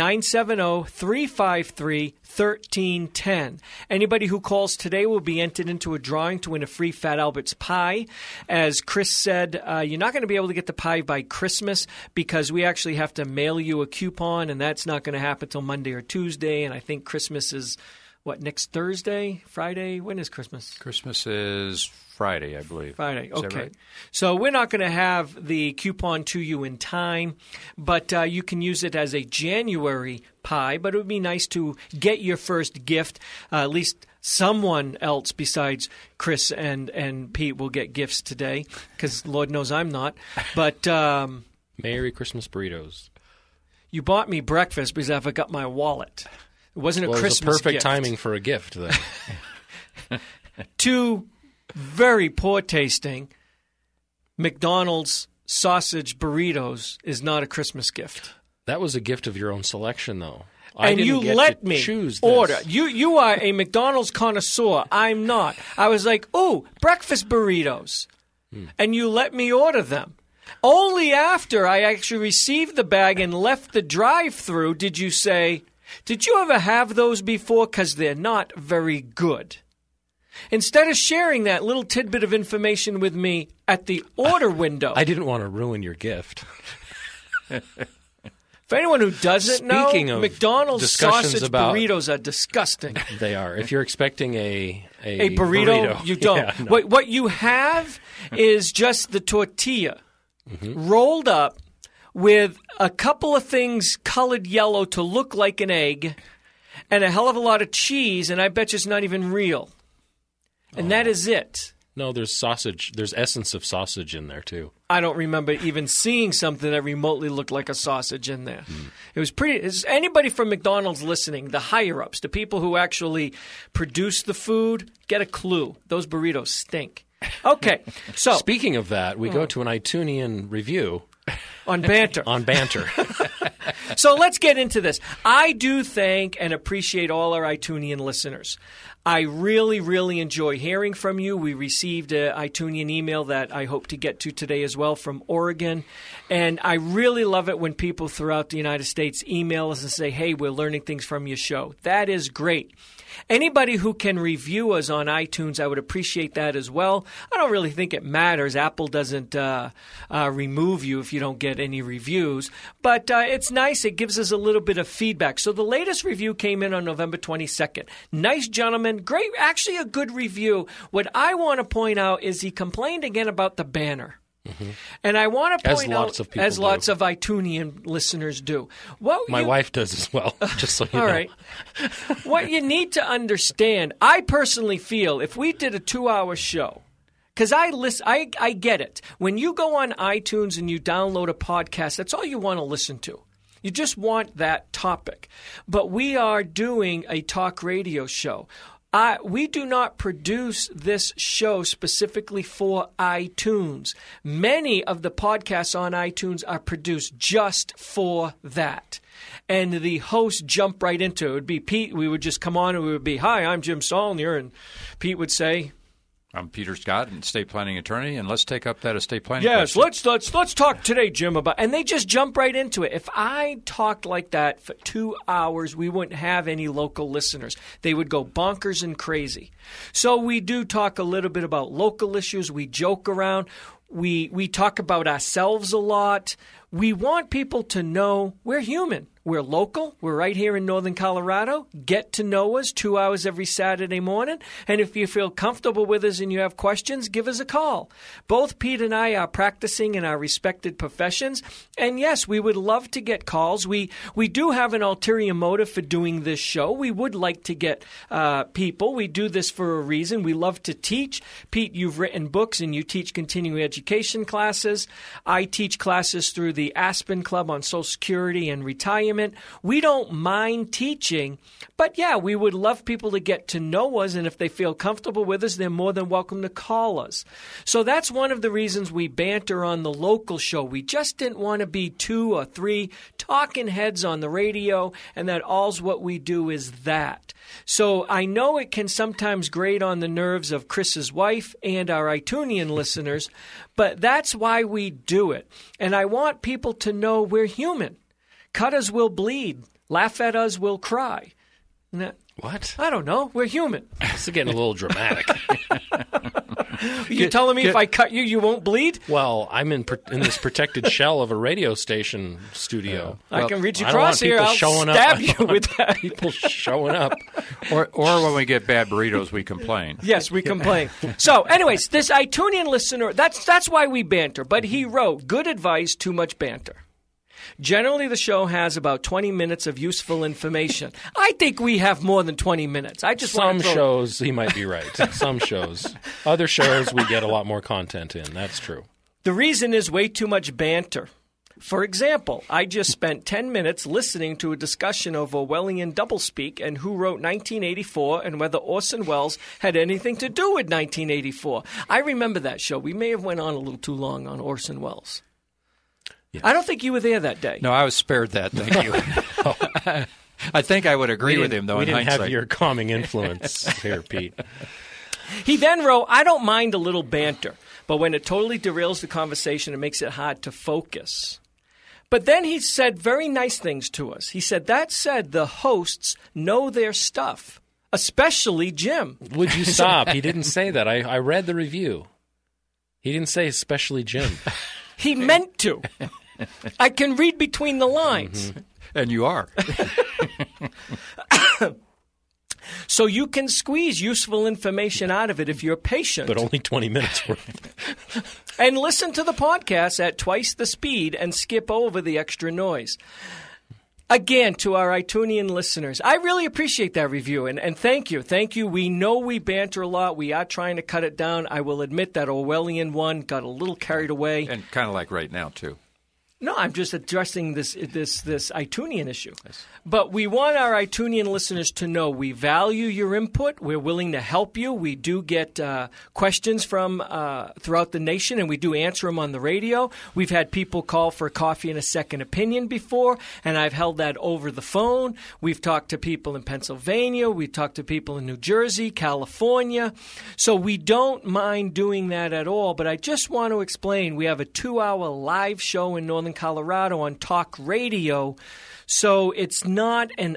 970-353-1310. Anybody who calls today will be entered into a drawing to win a free Fat Albert's pie. As Chris said, you're not going to be able to get the pie by Christmas because we actually have to mail you a coupon, and that's not going to happen till Monday or Tuesday. And I think Christmas is, next Thursday? Friday? When is Christmas? Christmas is Friday, I believe. Friday, Is that okay. right? So we're not going to have the coupon to you in time, but you can use it as a January pie. But it would be nice to get your first gift. At least someone else besides Chris and Pete will get gifts today, because Lord knows I'm not. But Merry Christmas burritos. you bought me breakfast because I forgot my wallet. It wasn't a Christmas it was a perfect gift. timing for a gift, then. Two very poor tasting McDonald's sausage burritos is not a Christmas gift. That was a gift of your own selection, though. And you let me choose this. order. You are a McDonald's connoisseur. I'm not. I was like, ooh, breakfast burritos. And you let me order them. Only after I actually received the bag and left the drive-thru did you say, did you ever have those before? Because they're not very good. Instead of sharing that little tidbit of information with me at the order window. I didn't want to ruin your gift. For anyone who doesn't Speaking know, of McDonald's discussions sausage about- burritos are disgusting. They are. If you're expecting a burrito, you don't. Yeah, no. What you have is just the tortilla rolled up with a couple of things colored yellow to look like an egg and a hell of a lot of cheese, and I bet you it's not even real. And that is it. No, there's sausage. There's essence of sausage in there, too. I don't remember even seeing something that remotely looked like a sausage in there. It was pretty. Is anybody from McDonald's listening? The higher-ups, the people who actually produce the food, get a clue. Those burritos stink. Okay, so Speaking of that, we go to an iTunean review on banter. on banter. So let's get into this. I do thank and appreciate all our iTunean listeners. I really, really enjoy hearing from you. We received an iTunean email that I hope to get to today as well from Oregon. And I really love it when people throughout the United States email us and say, hey, we're learning things from your show. That is great. Anybody who can review us on iTunes, I would appreciate that as well. I don't really think it matters. Apple doesn't remove you if you don't get any reviews. But it's nice. It gives us a little bit of feedback. So the latest review came in on November 22nd. Nice gentleman. Great. Actually, a good review. What I want to point out is he complained again about the banner. And I want to point out, as lots of iTunean listeners do. My wife does as well, just so you know. All right. What you need to understand, I personally feel if we did a 2-hour show, because I get it. When you go on iTunes and you download a podcast, that's all you want to listen to. You just want that topic. But we are doing a talk radio show. We do not produce this show specifically for iTunes. Many of the podcasts on iTunes are produced just for that. And the hosts jump right into it. It would be Pete. We would just come on and we would be, hi, I'm Jim Saulnier. And Pete would say, I'm Peter Scott, an estate planning attorney, and let's take up that estate planning yes, question. let's talk today, Jim, about, and they just jump right into it. If I talked like that for 2 hours, we wouldn't have any local listeners. They would go bonkers and crazy. So we do talk a little bit about local issues. We joke around. We talk about ourselves a lot. We want people to know we're human. We're local. We're right here in northern Colorado. Get to know us 2 hours every Saturday morning. And if you feel comfortable with us and you have questions, give us a call. Both Pete and I are practicing in our respected professions. And yes, we would love to get calls. We do have an ulterior motive for doing this show. We would like to get people. We do this for a reason. We love to teach. Pete, you've written books and you teach continuing education classes. I teach classes through the Aspen Club on Social Security and retirement. retirement. We don't mind teaching, but yeah, we would love people to get to know us, and if they feel comfortable with us, they're more than welcome to call us. So that's one of the reasons we banter on the local show. We just didn't want to be 2 or 3 talking heads on the radio, and that all's what we do is that. So I know it can sometimes grate on the nerves of Chris's wife and our iTunes listeners, but that's why we do it. And I want people to know we're human. Cut us will bleed. Laugh at us will cry. What? I don't know. We're human. This is getting a little dramatic. You telling me if I cut you, you won't bleed? Well, I'm in this protected shell of a radio station studio. I can reach I don't want across here. people I'll showing stab up. you with that. People showing up. Or when we get bad burritos, we complain. Yes, we complain. So, anyways, this iTunes listener, that's why we banter. But he wrote, good advice, too much banter. Generally, the show has about 20 minutes of useful information. I think we have more than 20 minutes. I just Some want to throw... shows, he might be right. Some shows. Other shows, we get a lot more content in. That's true. The reason is way too much banter. For example, I just spent 10 minutes listening to a discussion of Orwellian doublespeak and who wrote 1984 and whether Orson Welles had anything to do with 1984. I remember that show. We may have went on a little too long on Orson Welles. Yes. I don't think you were there that day. No, I was spared that. Thank you. I think I would agree with him, though. We in didn't hindsight. have your calming influence here, Pete. He then wrote, I don't mind a little banter, but when it totally derails the conversation, it makes it hard to focus. But then he said very nice things to us. He said, that said, the hosts know their stuff, especially Jim. Would you stop? He didn't say that. I read the review. He didn't say especially Jim. He meant to. I can read between the lines. Mm-hmm. And you are. So you can squeeze useful information out of it if you're patient. But only 20 minutes worth. And listen to the podcast at twice the speed and skip over the extra noise. Again, to our iTunes listeners, I really appreciate that review, and thank you. Thank you. We know we banter a lot. We are trying to cut it down. I will admit that Orwellian one got a little carried away. And kind of like right now, too. No, I'm just addressing this iTunes issue. Yes. But we want our iTunes listeners to know we value your input. We're willing to help you. We do get questions from throughout the nation, and we do answer them on the radio. We've had people call for a coffee and a second opinion before, and I've held that over the phone. We've talked to people in Pennsylvania. We've talked to people in New Jersey, California. So we don't mind doing that at all. But I just want to explain, we have a 2-hour live show in Northern Colorado on talk radio, so it's not an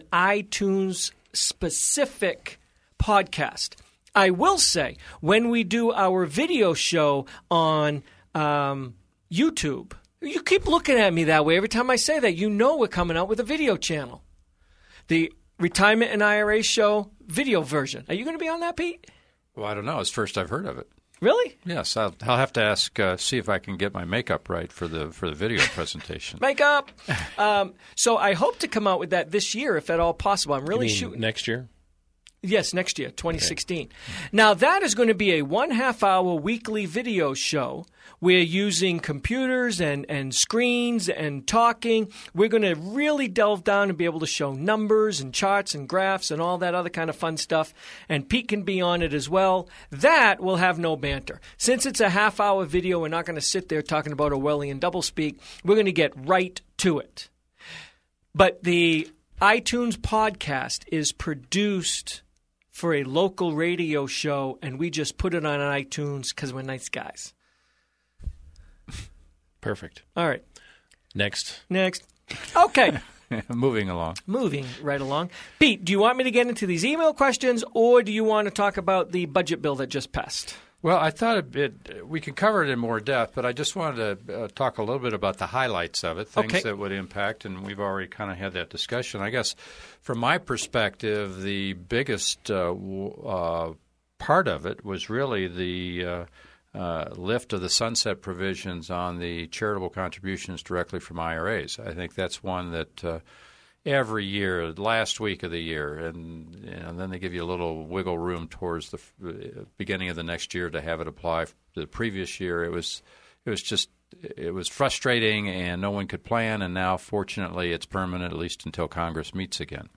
iTunes-specific podcast. I will say, when we do our video show on YouTube, you keep looking at me that way every time I say that. You know we're coming out with a video channel. The Retirement and IRA show video version. Are you going to be on that, Pete? Well, I don't know. It's the first I've heard of it. Really? Yes, I'll have to ask, see if I can get my makeup right for the video presentation. Makeup. So I hope to come out with that this year, if at all possible. I'm really shooting next year. Yes, next year, 2016. Okay. Now that is going to be a 1/2-hour weekly video show. We're using computers and screens and talking. We're going to really delve down and be able to show numbers and charts and graphs and all that other kind of fun stuff. And Pete can be on it as well. That will have no banter. Since it's a 1/2-hour video, we're not going to sit there talking about Orwellian doublespeak. We're going to get right to it. But the iTunes podcast is produced for a local radio show, and we just put it on iTunes because we're nice guys. Perfect. All right. Next. Okay. Moving along. Moving right along. Pete, do you want me to get into these email questions, or do you want to talk about the budget bill that just passed? Well, I thought we could cover it in more depth, but I just wanted to talk a little bit about the highlights of it, things that would impact, and we've already kind of had that discussion. I guess from my perspective, the biggest part of it was really the lift of the sunset provisions on the charitable contributions directly from IRAs. I think that's one that every year, last week of the year, and then they give you a little wiggle room towards the beginning of the next year to have it apply. The previous year, it was just it was frustrating and no one could plan, and now, fortunately, it's permanent, at least until Congress meets again.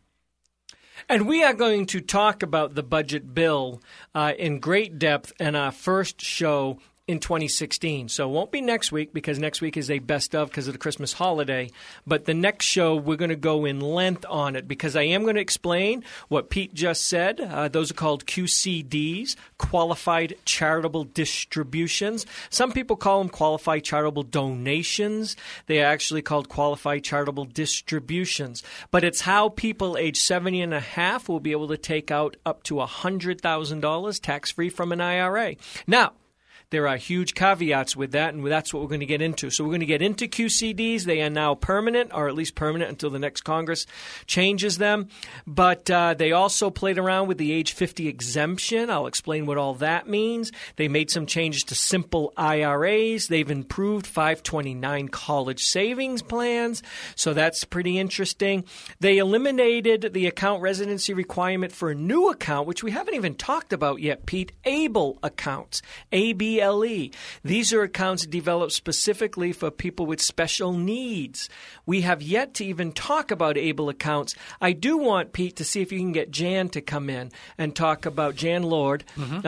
And we are going to talk about the budget bill in great depth in our first show in 2016. So it won't be next week because next week is a best of because of the Christmas holiday. But the next show, we're going to go in length on it because I am going to explain what Pete just said. Those are called QCDs, Qualified Charitable Distributions. Some people call them Qualified Charitable Donations. They are actually called Qualified Charitable Distributions. But it's how people age 70 and a half will be able to take out up to $100,000 tax-free from an IRA. Now, there are huge caveats with that, and that's what we're going to get into. So we're going to get into QCDs. They are now permanent, or at least permanent until the next Congress changes them. But they also played around with the age 50 exemption. I'll explain what all that means. They made some changes to simple IRAs. They've improved 529 college savings plans, so that's pretty interesting. They eliminated the account residency requirement for a new account, which we haven't even talked about yet, Pete, ABLE accounts, ABLE. These are accounts developed specifically for people with special needs. We have yet to even talk about ABLE accounts. I do want, Pete, to see if you can get Jan to come in and talk about, Jan Lord.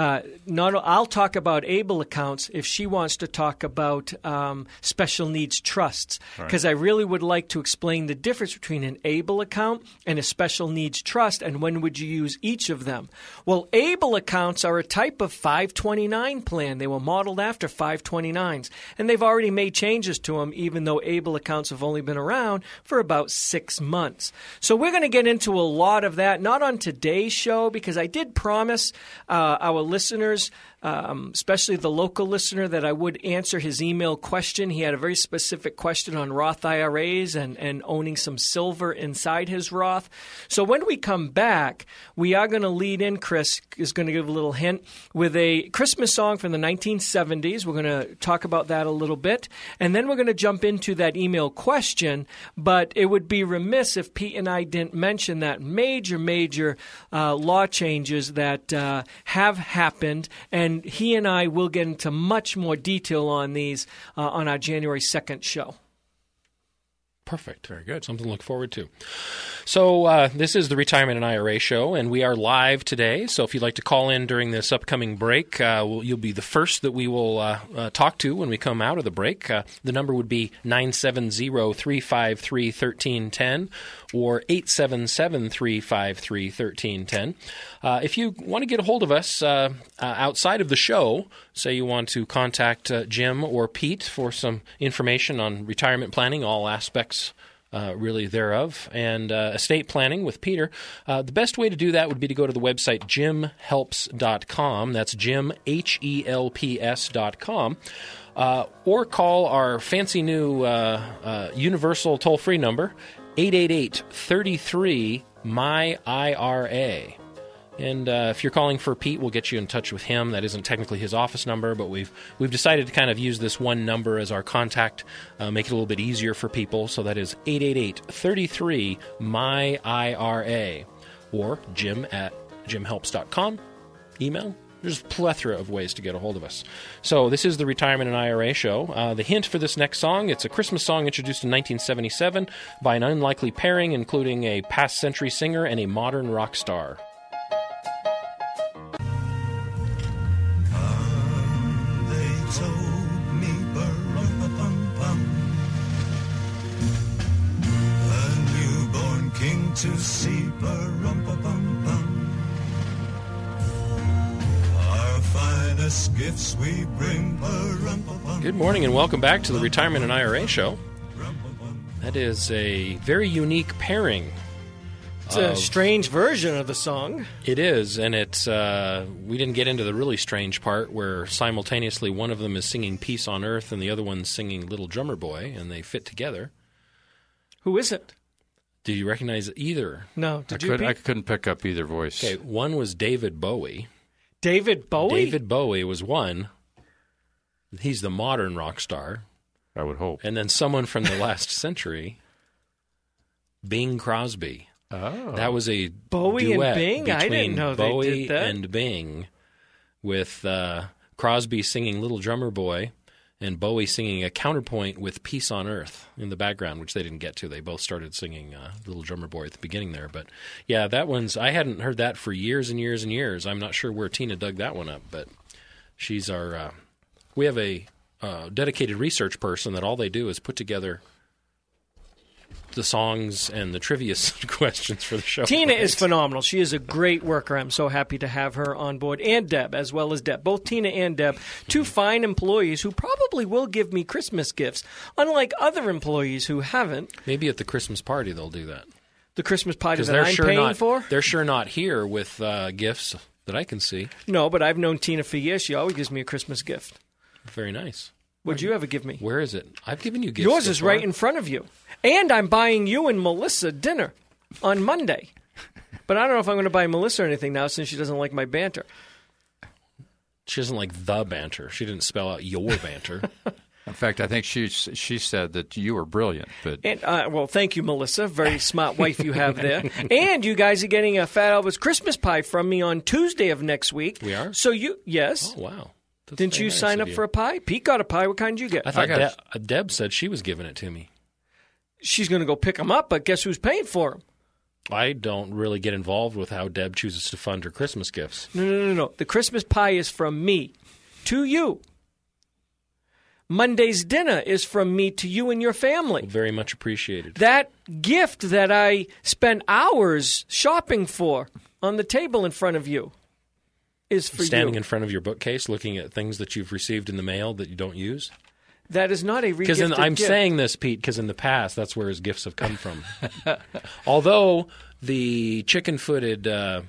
I'll talk about ABLE accounts if she wants to talk about special needs trusts, because I really would like to explain the difference between an ABLE account and a special needs trust, and when would you use each of them. Well, ABLE accounts are a type of 529 plan. They were modeled after 529s, and they've already made changes to them, even though ABLE accounts have only been around for about 6 months. So we're going to get into a lot of that, not on today's show, because I did promise our listeners, especially the local listener, that I would answer his email question. He had a very specific question on Roth IRAs and owning some silver inside his Roth. So when we come back, we are going to lead in, Chris is going to give a little hint, with a Christmas song from the 1970s. We're going to talk about that a little bit. And then we're going to jump into that email question. But it would be remiss if Pete and I didn't mention that major law changes that have happened. And he and I will get into much more detail on these on our January 2nd show. Perfect. Very good. Something to look forward to. So this is the Retirement and IRA Show, and we are live today. So if you'd like to call in during this upcoming break, you'll be the first that we will talk to when we come out of the break. The number would be 970-353-1310 or 877-353-1310. If you want to get a hold of us outside of the show, say you want to contact Jim or Pete for some information on retirement planning, all aspects really thereof, and estate planning with Peter, the best way to do that would be to go to the website jimhelps.com. That's Jim, HELPS.com. Or call our fancy new universal toll-free number, 888-33-MY-IRA. And if you're calling for Pete, we'll get you in touch with him. That isn't technically his office number, but we've decided to kind of use this one number as our contact, make it a little bit easier for people. So that is 888-33-MY-IRA or jim@jimhelps.com. Email. There's a plethora of ways to get a hold of us. So this is the Retirement and IRA Show. The hint for this next song, it's a Christmas song introduced in 1977 by an unlikely pairing, including a past-century singer and a modern rock star. To see ba-rum-ba-bum-bum. Our finest gifts we bring ba-rum-ba-bum. Good morning and welcome back to the Retirement and IRA Show. That is a very unique pairing. It's a strange version of the song. It is, and it's we didn't get into the really strange part where simultaneously one of them is singing Peace on Earth and the other one's singing Little Drummer Boy, and they fit together. Who is it? Did you recognize either? No. Did you? I couldn't pick up either voice. Okay, one was David Bowie. David Bowie? David Bowie was one. He's the modern rock star. I would hope. And then someone from the last century, Bing Crosby. Oh. That was a Bowie duet and Bing? I didn't know Bowie they did that. and Bing, with Crosby singing Little Drummer Boy and Bowie singing a counterpoint with Peace on Earth in the background, which they didn't get to. They both started singing Little Drummer Boy at the beginning there. But, yeah, that one's – I hadn't heard that for years and years and years. I'm not sure where Tina dug that one up, but she's our we have a dedicated research person that all they do is put together the songs and the trivia questions for the show. Tina is phenomenal. She is a great worker. I'm so happy to have her on board. And Deb, as well as Deb. Both Tina and Deb, two fine employees who probably will give me Christmas gifts, unlike other employees who haven't. Maybe at the Christmas party they'll do that. The Christmas party that they're I'm sure paying not, for? They're sure not here with gifts that I can see. No, but I've known Tina for years. She always gives me a Christmas gift. Very nice. What'd you ever give me? Where is it? I've given you gifts Yours is before. right in front of you. And I'm buying you and Melissa dinner on Monday. But I don't know if I'm going to buy Melissa anything now since she doesn't like my banter. She doesn't like the banter. She didn't spell out your banter. In fact, I think she said that you were brilliant. But And well, thank you, Melissa. Very smart wife you have there. And you guys are getting a Fat Albert's Christmas pie from me on Tuesday of next week. We are? So yes. Oh, wow. That's Didn't very you nice sign of up you. for a pie? Pete got a pie. What kind did you get? I thought got Deb said she was giving it to me. She's going to go pick them up, but guess who's paying for them? I don't really get involved with how Deb chooses to fund her Christmas gifts. No. The Christmas pie is from me to you. Monday's dinner is from me to you and your family. Very much appreciated. That gift that I spent hours shopping for on the table in front of you is for Standing you. in front of your bookcase, looking at things that you've received in the mail that you don't use. That is not a Because regifted I'm gift. saying this, Pete, because in the past, that's where his gifts have come from. Although the chicken-footed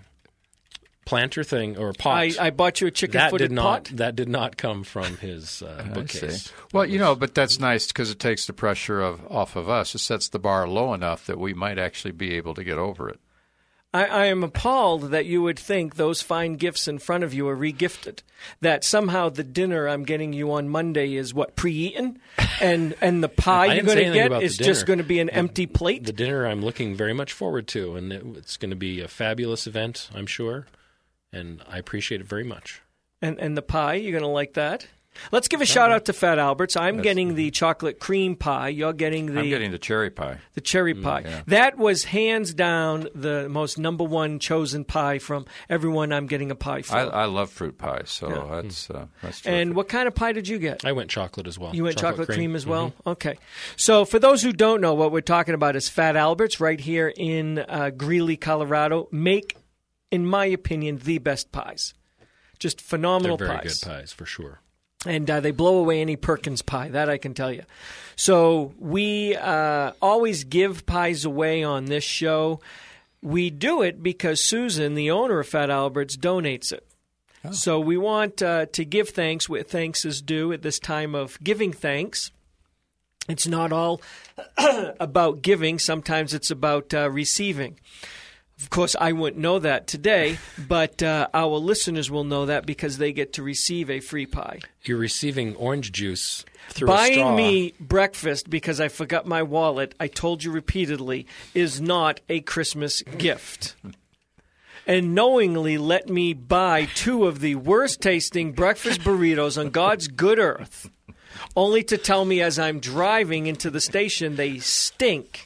planter thing or pot, I bought you a chicken-footed pot. That did not come from his I bookcase. see. Well, but that's nice because it takes the pressure off of us. It sets the bar low enough that we might actually be able to get over it. I am appalled that you would think those fine gifts in front of you are regifted. That somehow the dinner I'm getting you on Monday is what, pre-eaten, and the pie I you're didn't say going to anything get about is the just dinner. going to be an empty plate. The dinner I'm looking very much forward to, and it's going to be a fabulous event, I'm sure, and I appreciate it very much. And the pie, you're going to like that? Let's give a shout out to Fat Albert's. I'm getting the chocolate cream pie. You're getting I'm getting the cherry pie. the cherry pie. yeah. That was hands down the most number one chosen pie from everyone I'm getting a pie for. I love fruit pie, so Yeah. that's terrific. And what kind of pie did you get? I went chocolate as well. You went chocolate cream as well? Mm-hmm. Okay. So for those who don't know, what we're talking about is Fat Albert's right here in Greeley, Colorado. Make, in my opinion, the best pies. Just phenomenal They're very pies. good pies, for sure. And they blow away any Perkins pie, that I can tell you. So we always give pies away on this show. We do it because Susan, the owner of Fat Albert's, donates it. Oh. So we want to give thanks where thanks is due at this time of giving thanks. It's not all about giving. Sometimes it's about receiving. Of course, I wouldn't know that today, but our listeners will know that because they get to receive a free pie. You're receiving orange juice through a straw. Buying me breakfast because I forgot my wallet, I told you repeatedly, is not a Christmas gift. And knowingly let me buy 2 of the worst-tasting breakfast burritos on God's good earth, only to tell me as I'm driving into the station they stink,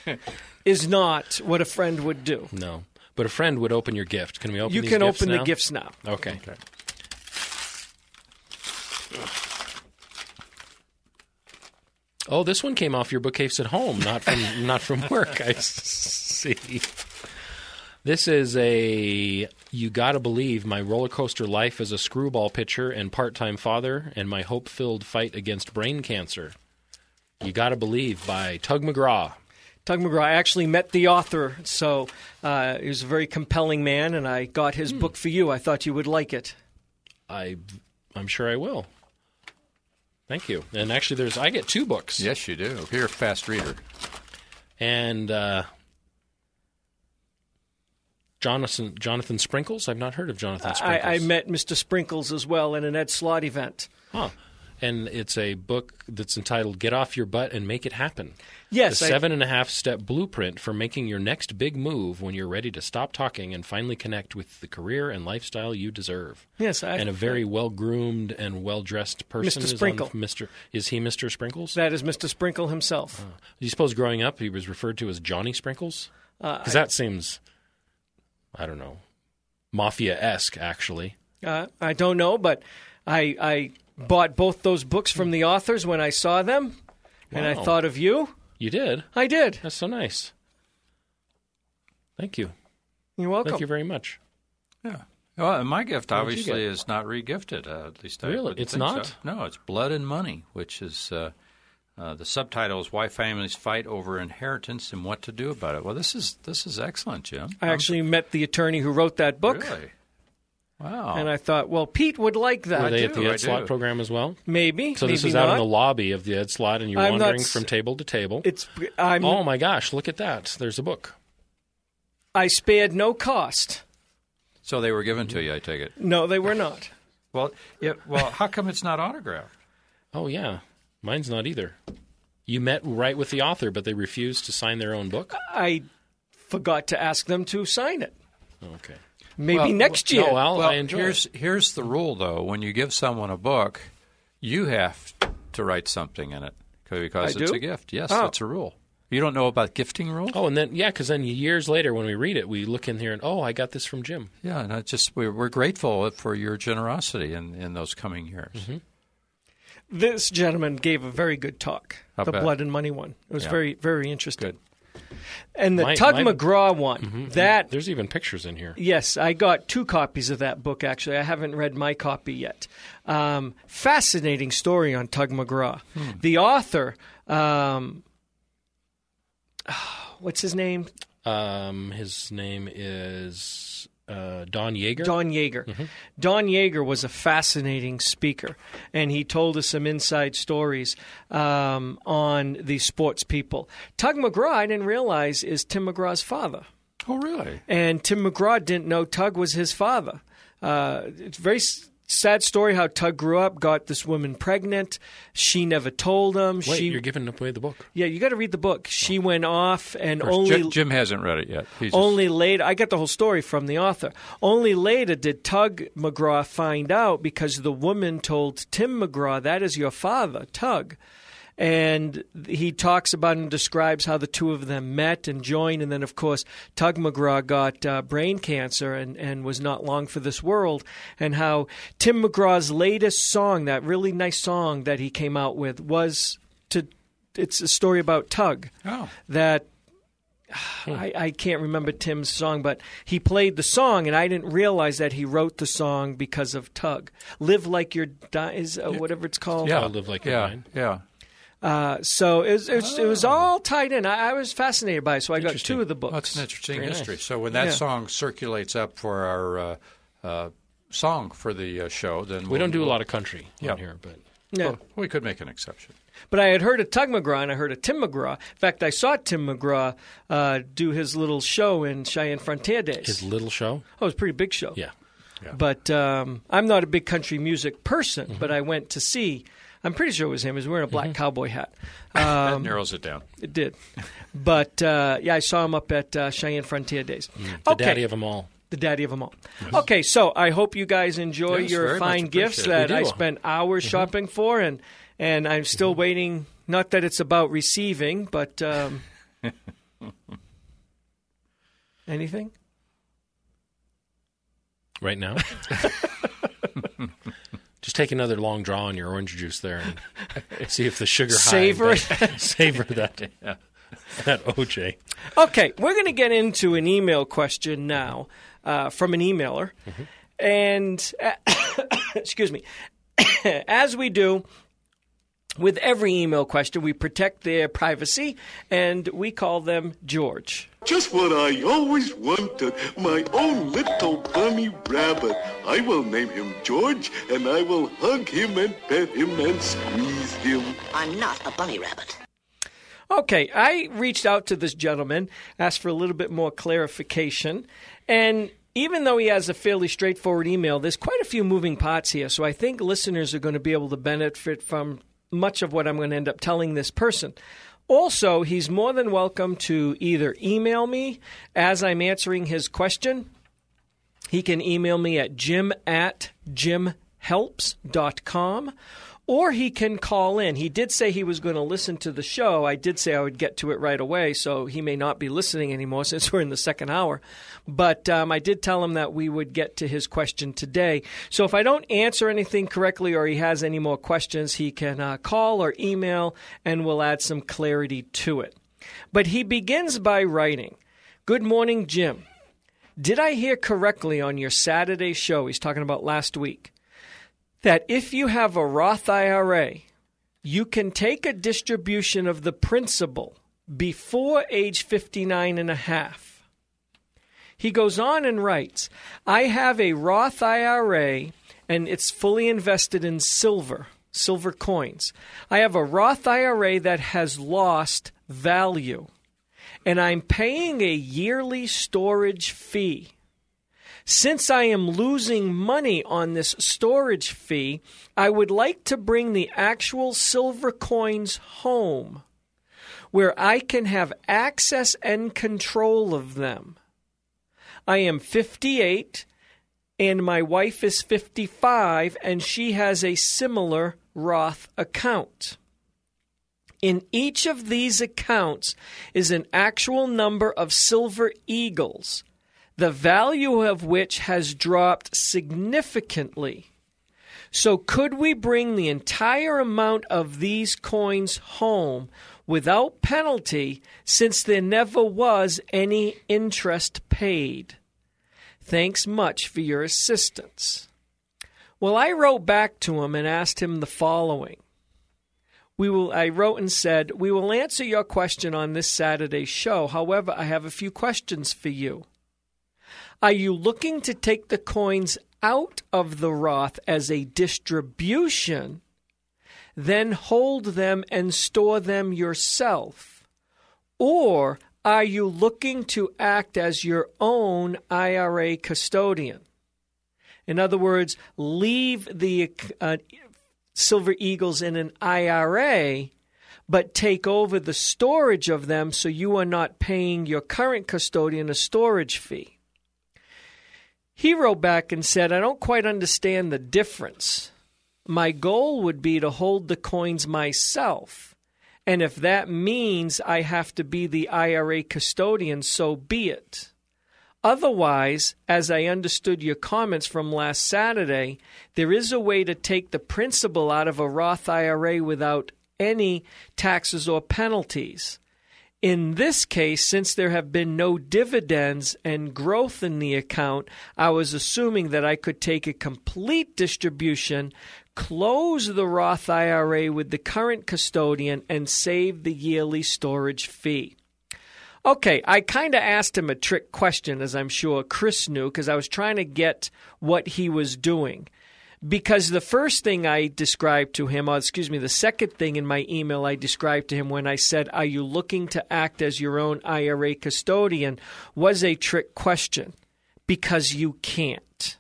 is not what a friend would do. No. But a friend would open your gift. Can we open You these can gifts open now? the gifts now. Okay. Oh, this one came off your bookcase at home, not from work. I see. This is a You Gotta Believe My Roller Coaster Life as a Screwball Pitcher and Part-Time Father and My Hope-Filled Fight Against Brain Cancer. You Gotta Believe by Tug McGraw. Tug McGraw. I actually met the author, so he was a very compelling man, and I got his book for you. I thought you would like it. I'm sure I will. Thank you. And actually, I get 2 books. Yes, you do. You're a fast reader. And Jonathan Sprinkles. I've not heard of Jonathan Sprinkles. I met Mr. Sprinkles as well in an Ed Slott event. Huh. And it's a book that's entitled Get Off Your Butt and Make It Happen. Yes. The 7.5-step blueprint for making your next big move when you're ready to stop talking and finally connect with the career and lifestyle you deserve. Yes. And a very well-groomed and well-dressed person. Mr. Sprinkle. Is he Mr. Sprinkles? That is Mr. Sprinkle himself. Do you suppose growing up he was referred to as Johnny Sprinkles? Because that seems, I don't know, mafia-esque, actually. I don't know, but I bought both those books from the authors when I saw them, and I Wow. thought of you. You did? I did. That's so nice. Thank you. You're welcome. Thank you very much. Yeah. Well, and my gift What did you obviously get? is not re-gifted. At least I Really? wouldn't It's think not? so. No, it's Blood and Money, which is the subtitle is Why Families Fight Over Inheritance and What to Do About It. Well, this is excellent, Jim. I actually met the attorney who wrote that book, Really? Wow. and I thought, well, Pete would like that. Were they at do, the I Ed Slot do. program as well? Maybe. So maybe this is not. out in the lobby of the Ed Slot, and you're I'm not wandering s- from table to table. I'm. Oh my gosh! Look at that. There's a book. I spared no cost. So they were given to you, I take it. No, they were not. Well, yeah. Well, how come it's not autographed? Oh yeah, mine's not either. You met right with the author, but they refused to sign their own book. I forgot to ask them to sign it. Okay. Maybe Well, next year. No, I Well, enjoy it. here's the rule, though. When you give someone a book, you have to write something in it because I it's do? a gift. Yes, Oh. that's a rule. You don't know about gifting rules? Oh, and then because then years later when we read it, we look in here and I got this from Jim. Yeah, and it's just we're grateful for your generosity in those coming years. Mm-hmm. This gentleman gave a very good talk, I'll the bet. Blood and Money one. It was Yeah. very, very interesting. Good. And the Mine- Tug mine- McGraw one, that, There's even pictures in here. yes, I got 2 copies of that book, actually. I haven't read my copy yet. Fascinating story on Tug McGraw. The author, what's his name? His name is Don Yeager. Don Yeager. Don Yeager was a fascinating speaker, and he told us some inside stories on the sports people. Tug McGraw, I didn't realize, is Tim McGraw's father. Oh, really? And Tim McGraw didn't know Tug was his father. It's a very sad story how Tug grew up, got this woman pregnant. She never told him. Wait, you're giving away the book. Yeah, you got to read the book. She went off and Of course, only Jim hasn't read it yet. He's just- only later, I got the whole story from the author. Only later did Tug McGraw find out because the woman told Tim McGraw, that is your father, Tug. And he talks about and describes how the two of them met and joined. And then, of course, Tug McGraw got brain cancer and was not long for this world. And how Tim McGraw's latest song, that really nice song that he came out with, it's a story about Tug. Oh. That I can't remember Tim's song, but he played the song, and I didn't realize that he wrote the song because of Tug. Live Like You're Dying, whatever it's called. Yeah. I'll live like you're yeah, mine. yeah. So it was all tied in. I was fascinated by it, so I got Interesting. 2 of the books. Well, that's an interesting Very history. nice. So when that Yeah. song circulates up for our song for the show, then We don't do a lot of country Yeah. on here, but Yeah. Well, we could make an exception. But I had heard of Tug McGraw and I heard of Tim McGraw. In fact, I saw Tim McGraw do his little show in Cheyenne Frontier Days. his little show. Oh, it was a pretty big show. Yeah. But I'm not a big country music person, but I went to see. I'm pretty sure it was him. He was wearing a black cowboy hat. That narrows it down. It did. But, I saw him up at Cheyenne Frontier Days. The daddy of them all. The daddy of them all. Okay, so I hope you guys enjoy Yes, your very much fine gifts appreciated. that We I do. spent hours shopping for, and I'm still waiting. Not that it's about receiving, but anything? Right now? Just take another long draw on your orange juice there and see if the sugar Savor high. Savor that. That OJ. Okay, we're going to get into an email question now from an emailer. And, excuse me, as we do with every email question, we protect their privacy, and we call them George. Just what I always wanted, my own little bunny rabbit. I will name him George, and I will hug him and pet him and squeeze him. I'm not a bunny rabbit. Okay, I reached out to this gentleman, asked for a little bit more clarification, and even though he has a fairly straightforward email, there's quite a few moving parts here. So I think listeners are going to be able to benefit from much of what I'm going to end up telling this person. Also, he's more than welcome to either email me as I'm answering his question. He can email me at jim@jimhelps.com, or he can call in. He did say he was going to listen to the show. I did say I would get to it right away, so he may not be listening anymore since we're in the second hour. But I did tell him that we would get to his question today. So if I don't answer anything correctly or he has any more questions, he can call or email, and we'll add some clarity to it. But he begins by writing, "Good morning, Jim. Did I hear correctly on your Saturday show," he's talking about last week, "that if you have a Roth IRA, you can take a distribution of the principal before age 59 and a half?" He goes on and writes, "I have a Roth IRA, and it's fully invested in silver coins. I have a Roth IRA that has lost value, and I'm paying a yearly storage fee. Since I am losing money on this storage fee, I would like to bring the actual silver coins home where I can have access and control of them. I am 58 and my wife is 55 and she has a similar Roth account. In each of these accounts is an actual number of silver eagles, the value of which has dropped significantly. So could we bring the entire amount of these coins home without penalty, since there never was any interest paid? Thanks much for your assistance." Well, I wrote back to him and asked him the following. I wrote and said, "We will answer your question on this Saturday's show. However, I have a few questions for you. Are you looking to take the coins out of the Roth as a distribution, then hold them and store them yourself? Or are you looking to act as your own IRA custodian? In other words, leave the Silver Eagles in an IRA, but take over the storage of them so you are not paying your current custodian a storage fee?" He wrote back and said, "I don't quite understand the difference. My goal would be to hold the coins myself, and if that means I have to be the IRA custodian, so be it. Otherwise, as I understood your comments from last Saturday, there is a way to take the principal out of a Roth IRA without any taxes or penalties. In this case, since there have been no dividends and growth in the account, I was assuming that I could take a complete distribution, close the Roth IRA with the current custodian, and save the yearly storage fee." Okay, I kind of asked him a trick question, as I'm sure Chris knew, because I was trying to get what he was doing. Because the first thing I described to him, the second thing in my email I described to him when I said, "Are you looking to act as your own IRA custodian?" was a trick question, because you can't.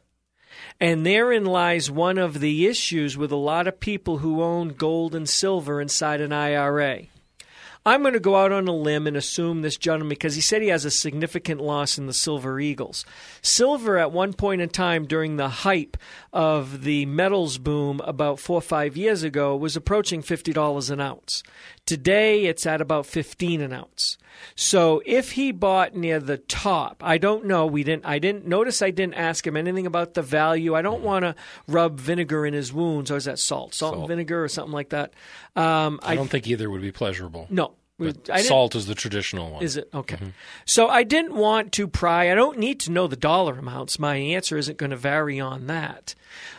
And therein lies one of the issues with a lot of people who own gold and silver inside an IRA. I'm going to go out on a limb and assume this gentleman, because he said he has a significant loss in the Silver Eagles. Silver at one point in time during the hype of the metals boom about 4 or 5 years ago was approaching $50 an ounce. Today it's at about $15 an ounce. So if he bought near the top, I don't know. I didn't ask him anything about the value. I don't want to rub vinegar in his wounds. Or is that salt? Salt and vinegar or something like that. I don't think either would be pleasurable. No. Salt is the traditional one. Is it? Okay. Mm-hmm. So I didn't want to pry. I don't need to know the dollar amounts. My answer isn't going to vary on that.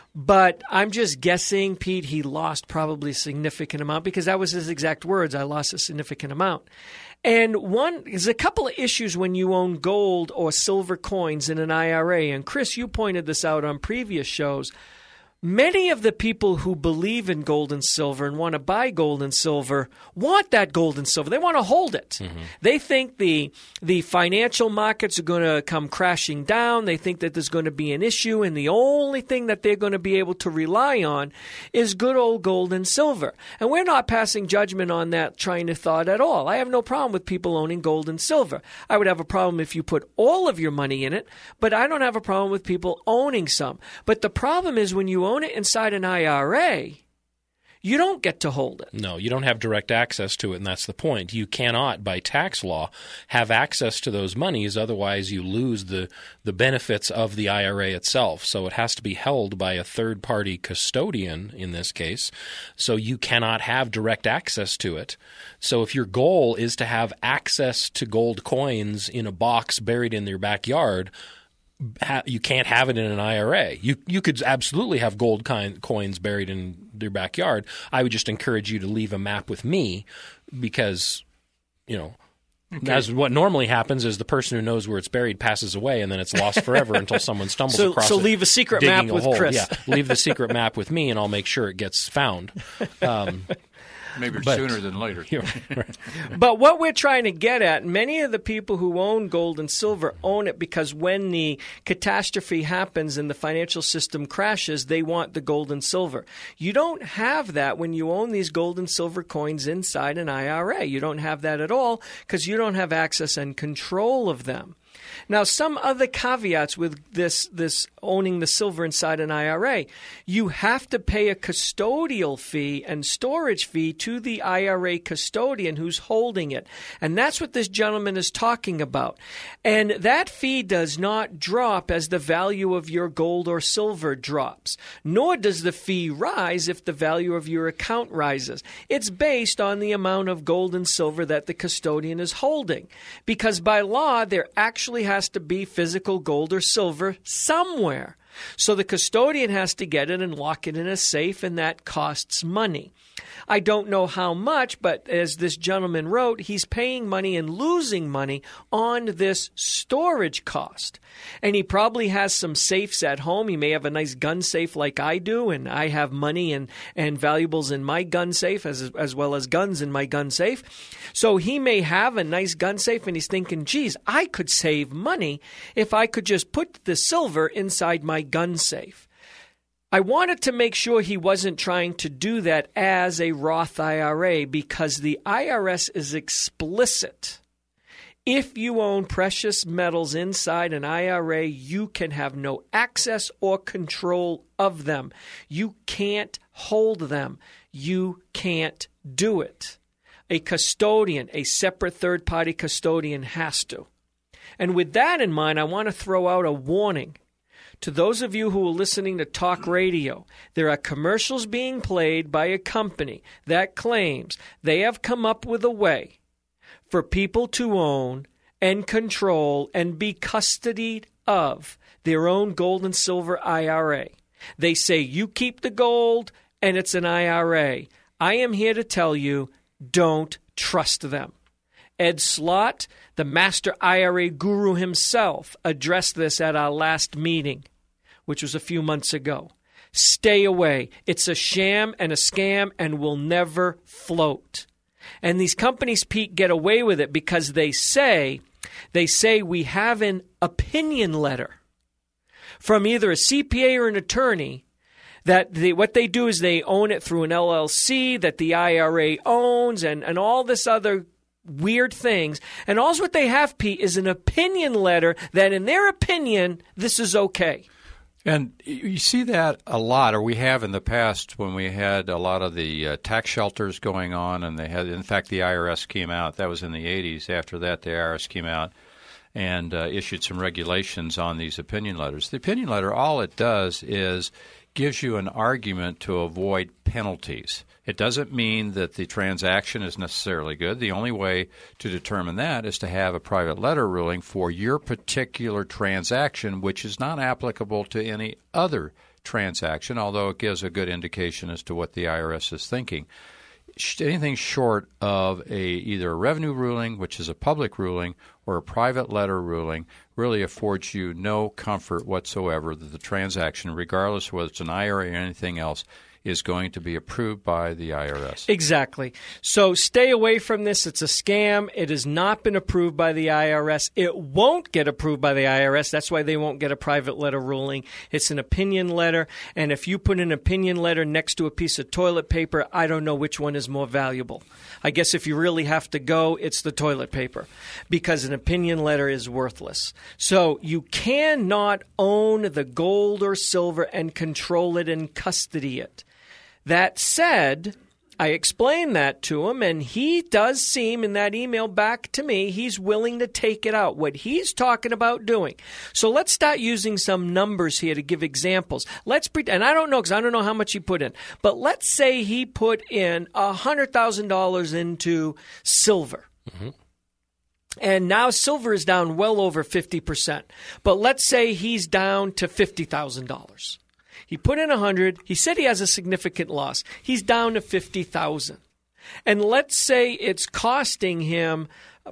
But I'm just guessing, Pete, he lost probably a significant amount, because that was his exact words. I lost a significant amount. And there's a couple of issues when you own gold or silver coins in an IRA. And Chris, you pointed this out on previous shows. Many of the people who believe in gold and silver and want to buy gold and silver want that gold and silver. They want to hold it. Mm-hmm. They think the financial markets are going to come crashing down. They think that there's going to be an issue, and the only thing that they're going to be able to rely on is good old gold and silver. And we're not passing judgment on that train of thought at all. I have no problem with people owning gold and silver. I would have a problem if you put all of your money in it, but I don't have a problem with people owning some. But the problem is when you own it inside an IRA, you don't get to hold it. No, you don't have direct access to it, and that's the point. You cannot, by tax law, have access to those monies. Otherwise, you lose the benefits of the IRA itself. So it has to be held by a third-party custodian in this case. So you cannot have direct access to it. So if your goal is to have access to gold coins in a box buried in your backyard, you can't have it in an IRA. You could absolutely have gold coins buried in your backyard. I would just encourage you to leave a map with me because, as what normally happens is the person who knows where it's buried passes away and then it's lost forever until someone stumbles across it. So leave a secret map with Chris. Yeah, leave the secret map with me and I'll make sure it gets found. Maybe sooner than later. But what we're trying to get at, many of the people who own gold and silver own it because when the catastrophe happens and the financial system crashes, they want the gold and silver. You don't have that when you own these gold and silver coins inside an IRA. You don't have that at all because you don't have access and control of them. Now, some other caveats with this owning the silver inside an IRA. You have to pay a custodial fee and storage fee to the IRA custodian who's holding it. And that's what this gentleman is talking about. And that fee does not drop as the value of your gold or silver drops, nor does the fee rise if the value of your account rises. It's based on the amount of gold and silver that the custodian is holding. Because by law, there actually has to be physical gold or silver somewhere. So the custodian has to get it and lock it in a safe, and that costs money. I don't know how much, but as this gentleman wrote, he's paying money and losing money on this storage cost. And he probably has some safes at home. He may have a nice gun safe like I do, and I have money and valuables in my gun safe as well as guns in my gun safe. So he may have a nice gun safe, and he's thinking, geez, I could save money if I could just put the silver inside my gun safe. I wanted to make sure he wasn't trying to do that as a Roth IRA because the IRS is explicit. If you own precious metals inside an IRA, you can have no access or control of them. You can't hold them. You can't do it. A custodian, a separate third-party custodian has to. And with that in mind, I want to throw out a warning. To those of you who are listening to talk radio, there are commercials being played by a company that claims they have come up with a way for people to own and control and be custodied of their own gold and silver IRA. They say you keep the gold and it's an IRA. I am here to tell you, don't trust them. Ed Slott, the master IRA guru himself, addressed this at our last meeting, which was a few months ago. Stay away. It's a sham and a scam and will never float. And these companies, Pete, get away with it because they say we have an opinion letter from either a CPA or an attorney that what they do is they own it through an LLC that the IRA owns and all this other weird things. And all what they have, Pete, is an opinion letter that in their opinion, this is okay. And you see that a lot, or we have in the past when we had a lot of the tax shelters going on, and they had, in fact, the IRS came out. That was in the 80s. After that, the IRS came out and issued some regulations on these opinion letters. The opinion letter, all it does is gives you an argument to avoid penalties. It doesn't mean that the transaction is necessarily good. The only way to determine that is to have a private letter ruling for your particular transaction, which is not applicable to any other transaction, although it gives a good indication as to what the IRS is thinking. anything short of either a revenue ruling, which is a public ruling, or a private letter ruling, really affords you no comfort whatsoever that the transaction, regardless of whether it's an IRA or anything else, is going to be approved by the IRS. Exactly. So stay away from this. It's a scam. It has not been approved by the IRS. It won't get approved by the IRS. That's why they won't get a private letter ruling. It's an opinion letter. And if you put an opinion letter next to a piece of toilet paper, I don't know which one is more valuable. I guess if you really have to go, it's the toilet paper, because an opinion letter is worthless. So you cannot own the gold or silver and control it and custody it. That said, I explained that to him, and he does seem in that email back to me, he's willing to take it out, what he's talking about doing. So let's start using some numbers here to give examples. Let's pretend, and I don't know because I don't know how much he put in, but let's say he put in $100,000 into silver. Mm-hmm. And now silver is down well over 50%. But let's say he's down to $50,000. He put in 100. He said he has a significant loss. He's down to 50,000. And let's say it's costing him,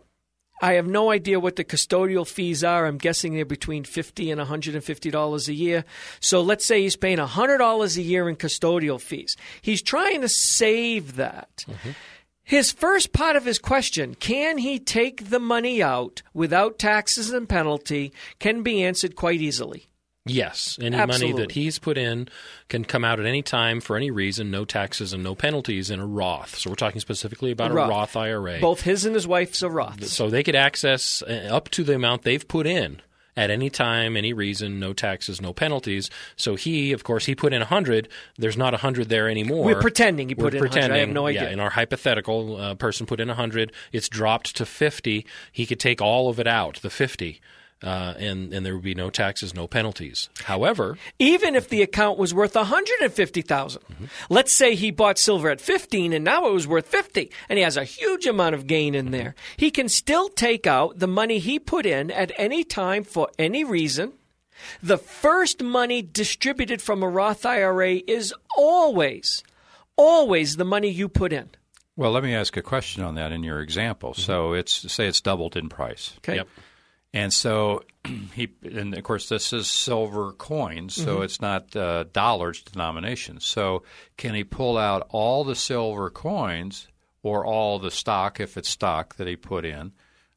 I have no idea what the custodial fees are. I'm guessing they're between $50 and $150 a year. So let's say he's paying $100 a year in custodial fees. He's trying to save that. Mm-hmm. His first part of his question, can he take the money out without taxes and penalty, can be answered quite easily. Yes. Any Absolutely. money that he's put in can come out at any time for any reason, no taxes and no penalties in a Roth. So we're talking specifically about a Roth IRA. Both his and his wife's are Roths. So they could access up to the amount they've put in at any time, any reason, no taxes, no penalties. So he, of course, he put in 100. There's not 100 there anymore. We're pretending he put in 100. I have no idea. Yeah, in our hypothetical, person put in 100. It's dropped to 50. He could take all of it out, the 50. And there would be no taxes, no penalties. However, even if the account was worth $150,000, let's say he bought silver at 15 and now it was worth 50, and he has a huge amount of gain in there, he can still take out the money he put in at any time for any reason. The first money distributed from a Roth IRA is always the money you put in. Well, let me ask a question on that in your example. So say it's doubled in price. Okay. Yep. And so and of course, this is silver coins, so it's not dollars denomination. So can he pull out all the silver coins or all the stock, if it's stock, that he put in?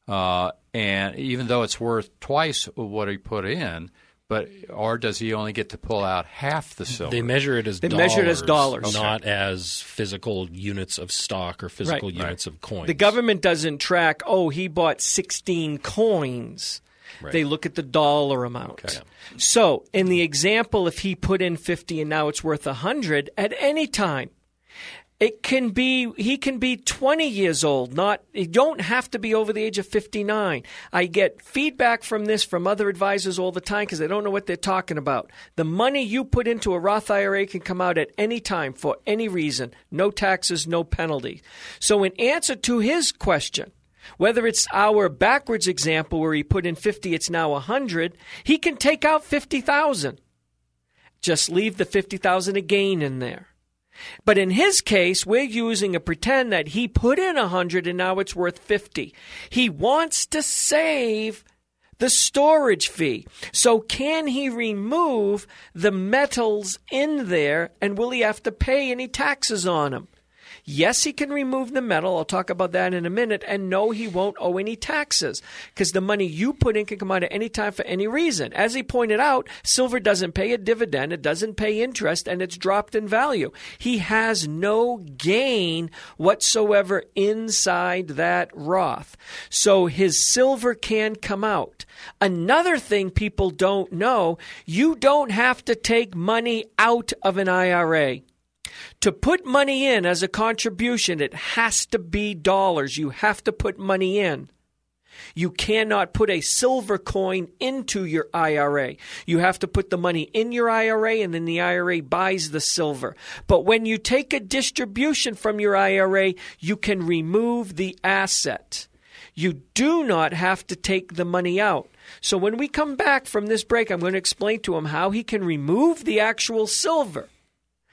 And even though it's worth twice what he put in, or does he only get to pull out half the silver? They measure it as dollars, not as physical units of stock or physical units of coins. The government doesn't track, he bought 16 coins. Right. They look at the dollar amount. Okay. So in the example, if he put in 50 and now it's worth 100, at any time, he can be 20 years old. You don't have to be over the age of 59. I get feedback from this from other advisors all the time because they don't know what they're talking about. The money you put into a Roth IRA can come out at any time for any reason. No taxes, no penalty. So in answer to his question, whether it's our backwards example where he put in 50, it's now 100, he can take out 50,000. Just leave the 50,000 of gain in there. But in his case, we're using a pretend that he put in 100 and now it's worth 50. He wants to save the storage fee. So can he remove the metals in there, and will he have to pay any taxes on them? Yes, he can remove the metal. I'll talk about that in a minute. And no, he won't owe any taxes because the money you put in can come out at any time for any reason. As he pointed out, silver doesn't pay a dividend. It doesn't pay interest, and it's dropped in value. He has no gain whatsoever inside that Roth. So his silver can come out. Another thing people don't know, you don't have to take money out of an IRA. To put money in as a contribution, it has to be dollars. You have to put money in. You cannot put a silver coin into your IRA. You have to put the money in your IRA, and then the IRA buys the silver. But when you take a distribution from your IRA, you can remove the asset. You do not have to take the money out. So when we come back from this break, I'm going to explain to him how he can remove the actual silver.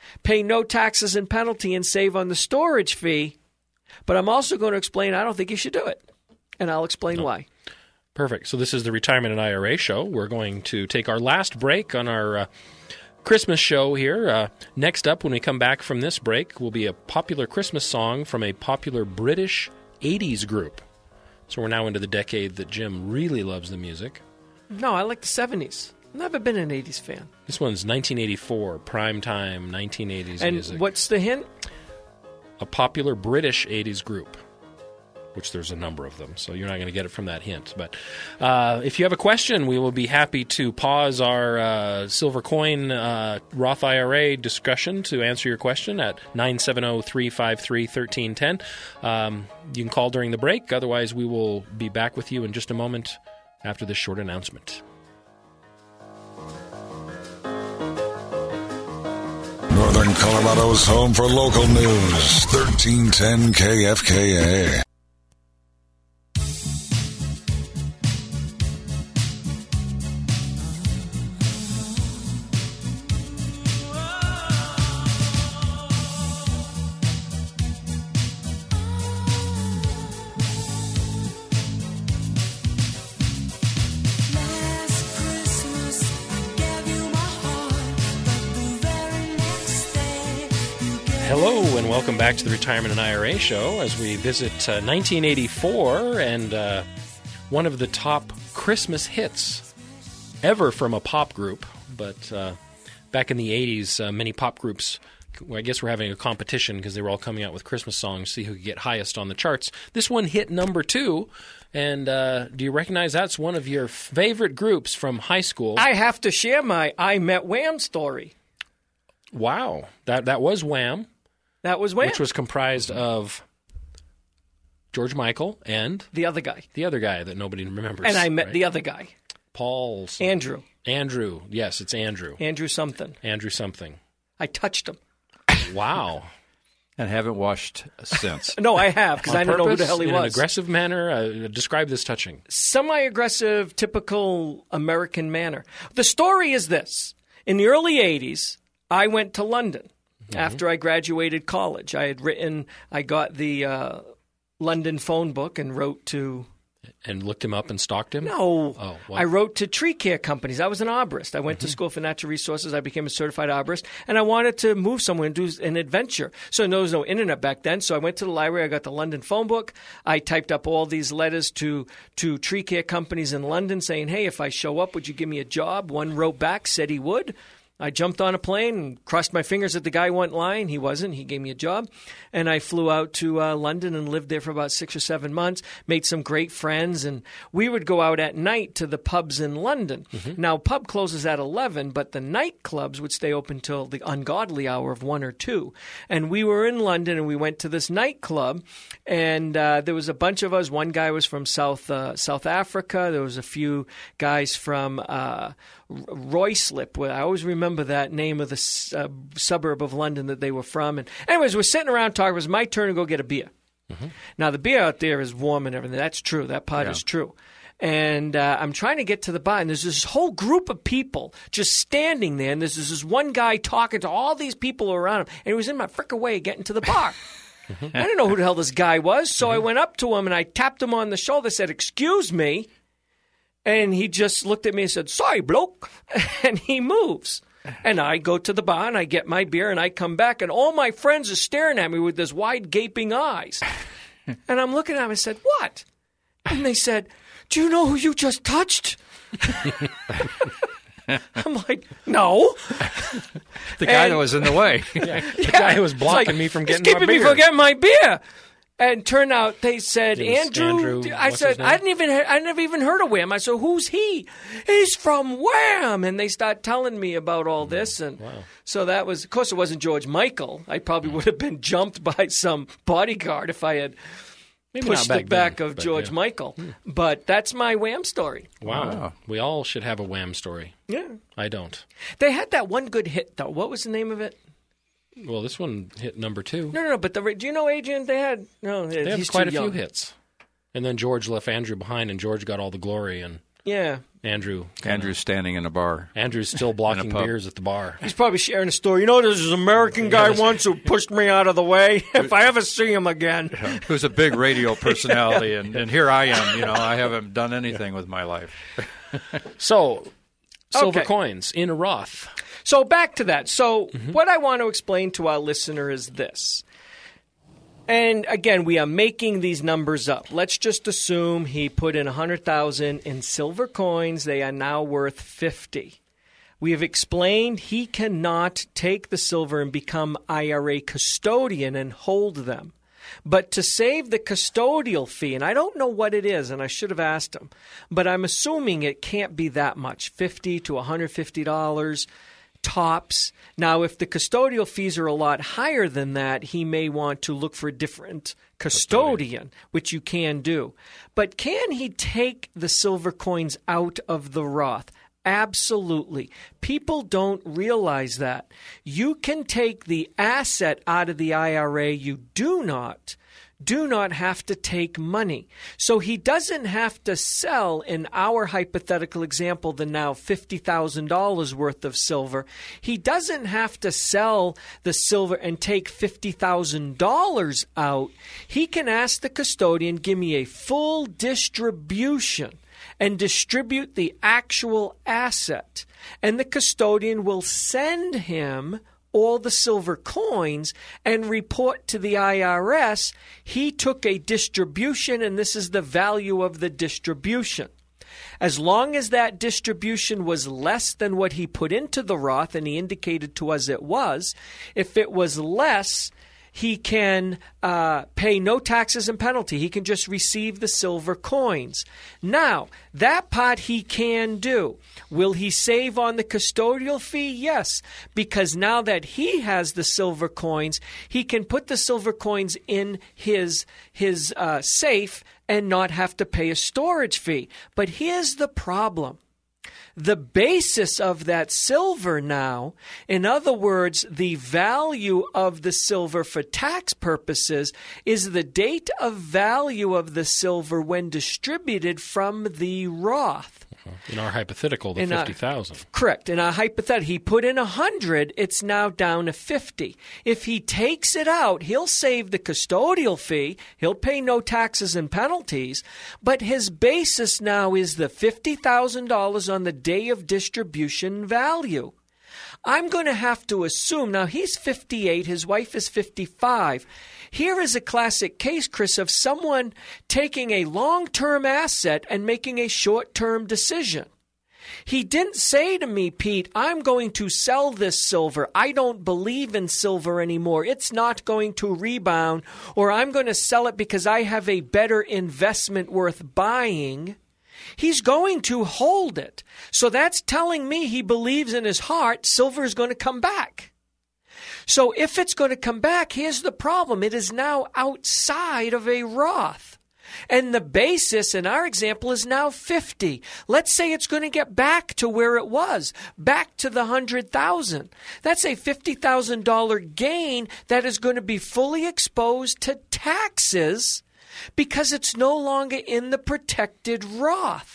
pay no taxes and penalty and save on the storage fee. But I'm also going to explain I don't think you should do it. And I'll explain why. Perfect. So this is the Retirement and IRA show. We're going to take our last break on our Christmas show here. Next up, when we come back from this break, will be a popular Christmas song from a popular British 80s group. So we're now into the decade that Jim really loves the music. No, I like the 70s. Never been an 80s fan. This one's 1984, primetime 1980s and music. And what's the hint? A popular British 80s group, which there's a number of them, so you're not going to get it from that hint. But if you have a question, we will be happy to pause our Silver Coin Roth IRA discussion to answer your question at 970-353-1310. You can call during the break. Otherwise, we will be back with you in just a moment after this short announcement. Northern Colorado's home for local news, 1310 KFKA. Hello and welcome back to the Retirement and IRA show as we visit 1984 and one of the top Christmas hits ever from a pop group. But back in the 80s, many pop groups, I guess we're having a competition because they were all coming out with Christmas songs, see who could get highest on the charts. This one hit number 2. And do you recognize that's one of your favorite groups from high school? I have to share my I Met Wham story. Wow. That was Wham. That was Wham. Which was comprised of George Michael and... the other guy. The other guy that nobody remembers. And I met the other guy. Paul... Andrew. Andrew. Yes, it's Andrew. Andrew something. Andrew something. I touched him. Wow. And haven't washed since. No, I have, because I didn't know who the hell he in was. In an aggressive manner? Describe this touching. Semi-aggressive, typical American manner. The story is this. In the early 80s, I went to London. After I graduated college, I got the London phone book and wrote to... And looked him up and stalked him? No. Oh, what? I wrote to tree care companies. I was an arborist. I went to school for natural resources. I became a certified arborist. And I wanted to move somewhere and do an adventure. So there was no internet back then. So I went to the library. I got the London phone book. I typed up all these letters to tree care companies in London saying, hey, if I show up, would you give me a job? One wrote back, said he would. I jumped on a plane and crossed my fingers that the guy wasn't lying. He wasn't. He gave me a job. And I flew out to London and lived there for about 6 or 7 months, made some great friends. And we would go out at night to the pubs in London. Now, pub closes at 11, but the nightclubs would stay open till the ungodly hour of 1 or 2. And we were in London, and we went to this nightclub. And there was a bunch of us. One guy was from South Africa. There was a few guys from Ruislip. I always remember that name of the suburb of London that they were from. And anyways, we're sitting around talking. It was my turn to go get a beer. Now, the beer out there is warm and everything. That's true. That part is true. And I'm trying to get to the bar, and there's this whole group of people just standing there, and there's this one guy talking to all these people around him, and he was in my frickin' way getting to the bar. I didn't know who the hell this guy was, so I went up to him, and I tapped him on the shoulder, said, excuse me. And he just looked at me and said, sorry, bloke. And he moves. And I go to the bar and I get my beer and I come back and all my friends are staring at me with these wide gaping eyes. And I'm looking at them and said, what? And they said, do you know who you just touched? I'm like, no. The guy that was in the way. The guy who was blocking me from getting my beer. Keeping me from getting my beer. And turned out they said, Andrew I said, I never even heard of Wham. I said, who's he? He's from Wham. And they start telling me about all this. And so that was, of course, it wasn't George Michael. I probably would have been jumped by some bodyguard if I had pushed the back of George Michael. But that's my Wham story. Wow. We all should have a Wham story. Yeah. I don't. They had that one good hit, though. What was the name of it? Well, this one hit number 2. No. But do you know, Adrian? They had quite a few hits, and then George left Andrew behind, and George got all the glory. And Yeah. Andrew's standing in a bar. Andrew's still blocking beers at the bar. He's probably sharing a story. You know, there's this American guy once who pushed me out of the way. If I ever see him again. Who's a big radio personality, and here I am. I haven't done anything with my life. So, silver coins in a Roth. So back to that. So what I want to explain to our listener is this. And again, we are making these numbers up. Let's just assume he put in $100,000 in silver coins. They are now worth $50,000. We have explained he cannot take the silver and become IRA custodian and hold them. But to save the custodial fee, and I don't know what it is, and I should have asked him, but I'm assuming it can't be that much, $50 to $150. Tops. Now, if the custodial fees are a lot higher than that, he may want to look for a different custodian, which you can do. But can he take the silver coins out of the Roth? Absolutely. People don't realize that. You can take the asset out of the IRA. You do not have to take money. So he doesn't have to sell, in our hypothetical example, the now $50,000 worth of silver. He doesn't have to sell the silver and take $50,000 out. He can ask the custodian, give me a full distribution and distribute the actual asset. And the custodian will send him all the silver coins and report to the IRS he took a distribution and this is the value of the distribution. As long as that distribution was less than what he put into the Roth, and he indicated to us it was, if it was less, he can pay no taxes and penalty. He can just receive the silver coins. Now, that part he can do. Will he save on the custodial fee? Yes, because now that he has the silver coins, he can put the silver coins in his safe and not have to pay a storage fee. But here's the problem. The basis of that silver now, in other words, the value of the silver for tax purposes, is the date of value of the silver when distributed from the Roth. In our hypothetical, the $50,000. Correct. In our hypothetical, he put in 100, it's now down to 50. If he takes it out, he'll save the custodial fee, he'll pay no taxes and penalties, but his basis now is the $50,000 on the day of distribution value. I'm going to have to assume, now he's 58, his wife is 55. Here is a classic case, Chris, of someone taking a long-term asset and making a short-term decision. He didn't say to me, Pete, I'm going to sell this silver. I don't believe in silver anymore. It's not going to rebound, or I'm going to sell it because I have a better investment worth buying. He's going to hold it. So that's telling me he believes in his heart silver is going to come back. So if it's going to come back, here's the problem. It is now outside of a Roth. And the basis in our example is now 50. Let's say it's going to get back to where it was, back to the 100,000. That's a $50,000 gain that is going to be fully exposed to taxes because it's no longer in the protected Roth.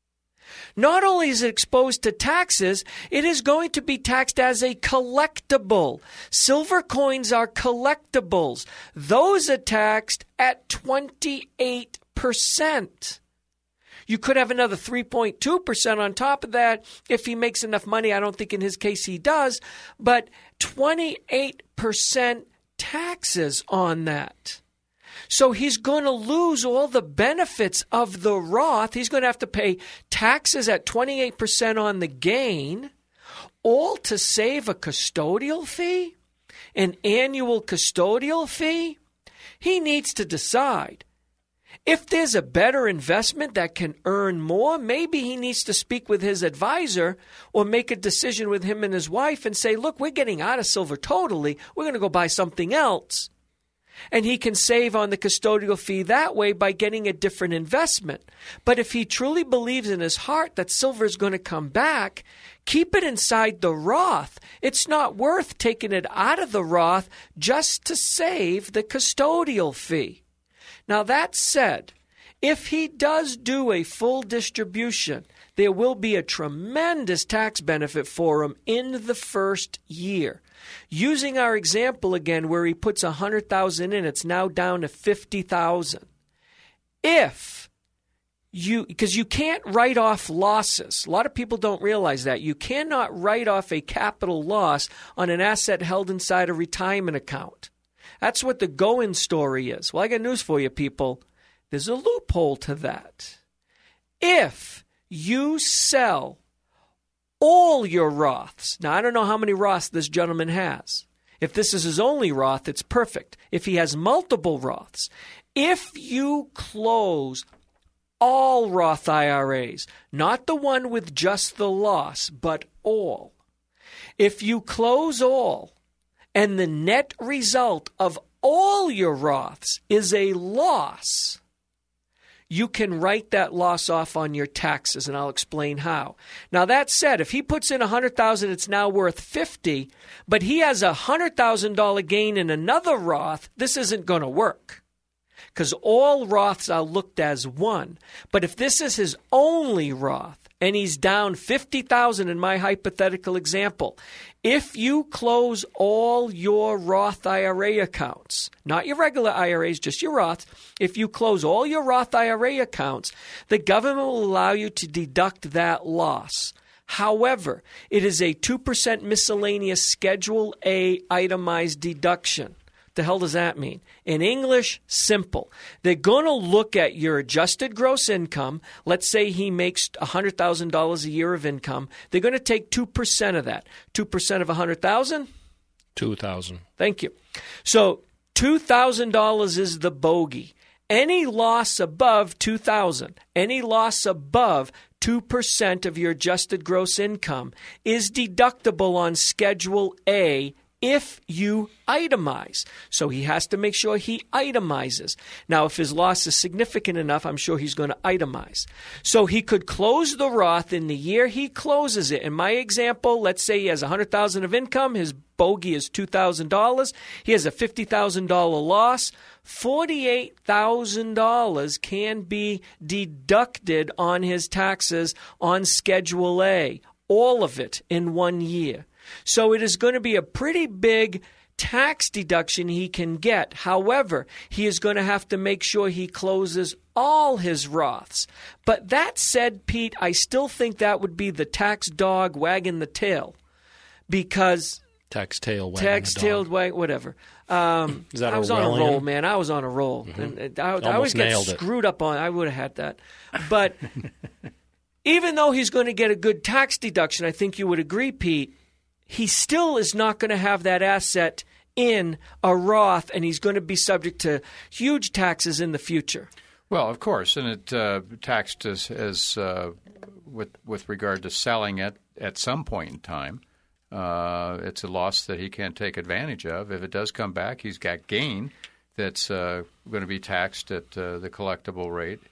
Not only is it exposed to taxes, it is going to be taxed as a collectible. Silver coins are collectibles. Those are taxed at 28%. You could have another 3.2% on top of that if he makes enough money. I don't think in his case he does, but 28% taxes on that. So he's going to lose all the benefits of the Roth. He's going to have to pay taxes at 28% on the gain, all to save a custodial fee, an annual custodial fee. He needs to decide. If there's a better investment that can earn more, maybe he needs to speak with his advisor or make a decision with him and his wife and say, look, we're getting out of silver totally. We're going to go buy something else. And he can save on the custodial fee that way by getting a different investment. But if he truly believes in his heart that silver is going to come back, keep it inside the Roth. It's not worth taking it out of the Roth just to save the custodial fee. Now, that said, If he does do a full distribution, there will be a tremendous tax benefit for him in the first year. Using our example again where he puts $100,000 in, it's now down to $50,000. Because you can't write off losses. A lot of people don't realize that. You cannot write off a capital loss on an asset held inside a retirement account. That's what the go-in story is. Well, I got news for you, people. There's a loophole to that. If you sell all your Roths, now I don't know how many Roths this gentleman has. If this is his only Roth, it's perfect. If he has multiple Roths, if you close all Roth IRAs, not the one with just the loss, but all. If you close all, and the net result of all your Roths is a loss, you can write that loss off on your taxes, and I'll explain how. Now, that said, if he puts in $100,000, it's now worth $50,000, but he has a $100,000 gain in another Roth, this isn't going to work, because all Roths are looked as one. But if this is his only Roth, and he's down $50,000 in my hypothetical example, if you close all your Roth IRA accounts, not your regular IRAs, just your Roths, if you close all your Roth IRA accounts, the government will allow you to deduct that loss. However, it is a 2% miscellaneous Schedule A itemized deduction. The hell does that mean? In English, simple. They're going to look at your adjusted gross income. Let's say he makes $100,000 a year of income. They're going to take 2% of that. 2% of $100,000? $2,000. Thank you. So $2,000 is the bogey. Any loss above $2,000, any loss above 2% of your adjusted gross income is deductible on Schedule A if you itemize. So he has to make sure he itemizes. Now, if his loss is significant enough, I'm sure he's going to itemize. So he could close the Roth in the year he closes it. In my example, let's say he has $100,000 of income. His bogey is $2,000. He has a $50,000 loss. $48,000 can be deducted on his taxes on Schedule A, all of it in 1 year. So it is going to be a pretty big tax deduction he can get. However, he is going to have to make sure he closes all his Roths. But that said, Pete, I still think that would be the tax dog wagging the tail, because Tax-tailed wag, whatever. Is that I was on a roll, man. I was on a roll. Mm-hmm. And I always get screwed up on. I would have had that. But even though he's going to get a good tax deduction, I think you would agree, Pete, he still is not going to have that asset in a Roth, and he's going to be subject to huge taxes in the future. Well, of course, and it taxed as with regard to selling it at some point in time. It's a loss that he can't take advantage of. If it does come back, he's got gain that's going to be taxed at the collectible rate.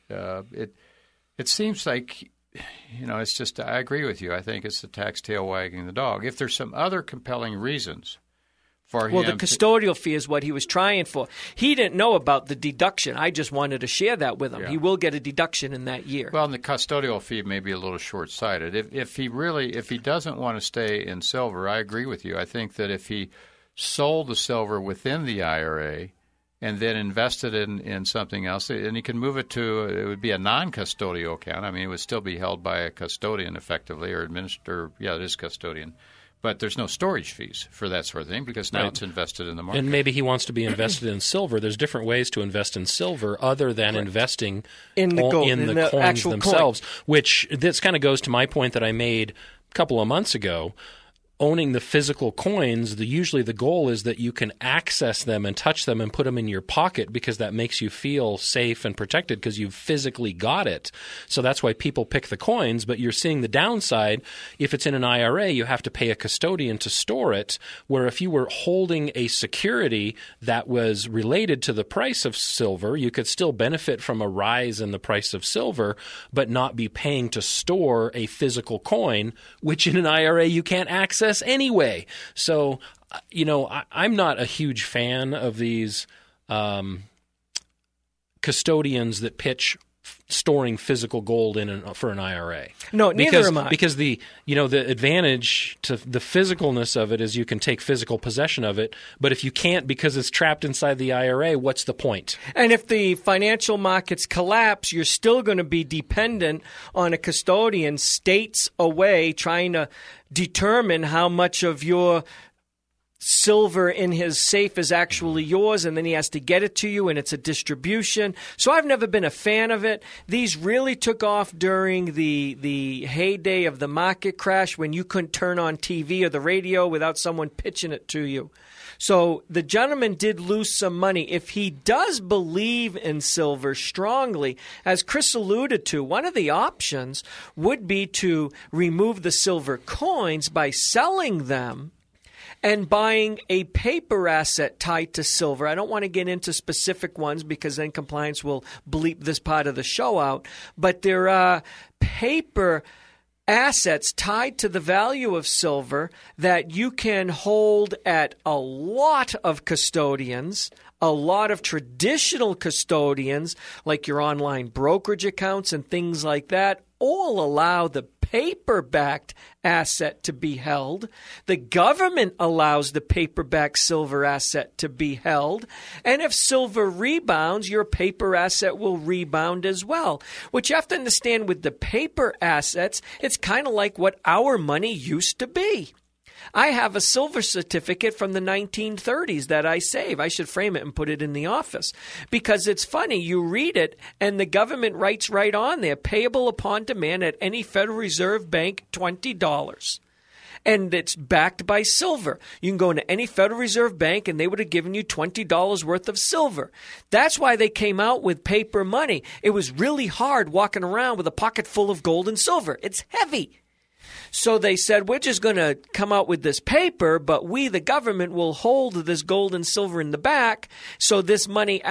It seems like, it's just, I agree with you. I think it's the tax tail wagging the dog. If there's some other compelling reasons for him. Well, the custodial fee is what he was trying for. He didn't know about the deduction. I just wanted to share that with him. Yeah. He will get a deduction in that year. Well, and the custodial fee may be a little short-sighted. If he doesn't want to stay in silver, I agree with you. I think that if he sold the silver within the IRA and then invested in something else, and he can move it would be a non-custodial account. I mean, it would still be held by a custodian effectively, or administer. Yeah, it is custodian. But there's no storage fees for that sort of thing because now it's invested in the market. And maybe he wants to be invested in silver. There's different ways to invest in silver other than investing in the gold, in the coins themselves, which this kind of goes to my point that I made a couple of months ago. Owning the physical coins, usually the goal is that you can access them and touch them and put them in your pocket because that makes you feel safe and protected because you've physically got it. So that's why people pick the coins, but you're seeing the downside. If it's in an IRA, you have to pay a custodian to store it, where if you were holding a security that was related to the price of silver, you could still benefit from a rise in the price of silver, but not be paying to store a physical coin, which in an IRA you can't access anyway. So, I'm not a huge fan of these custodians that pitch storing physical gold for an IRA. No, neither am I. Because the advantage to the physicalness of it is you can take physical possession of it, but if you can't because it's trapped inside the IRA, what's the point? And if the financial markets collapse, you're still going to be dependent on a custodian states away trying to determine how much of your silver in his safe is actually yours, and then he has to get it to you, and it's a distribution. So I've never been a fan of it. These really took off during the heyday of the market crash when you couldn't turn on TV or the radio without someone pitching it to you. So the gentleman did lose some money. If he does believe in silver strongly, as Chris alluded to, one of the options would be to remove the silver coins by selling them and buying a paper asset tied to silver. I don't want to get into specific ones because then compliance will bleep this part of the show out. But there are paper assets tied to the value of silver that you can hold at a lot of custodians, a lot of traditional custodians like your online brokerage accounts and things like that, all allow the paper-backed asset to be held. The government allows the paper-backed silver asset to be held. And if silver rebounds, your paper asset will rebound as well. What you have to understand with the paper assets, it's kind of like what our money used to be. I have a silver certificate from the 1930s that I save. I should frame it and put it in the office because it's funny. You read it and the government writes right on there, payable upon demand at any Federal Reserve Bank, $20. And it's backed by silver. You can go into any Federal Reserve Bank and they would have given you $20 worth of silver. That's why they came out with paper money. It was really hard walking around with a pocket full of gold and silver. It's heavy. So they said, we're just going to come out with this paper, but we, the government, will hold this gold and silver in the back. So this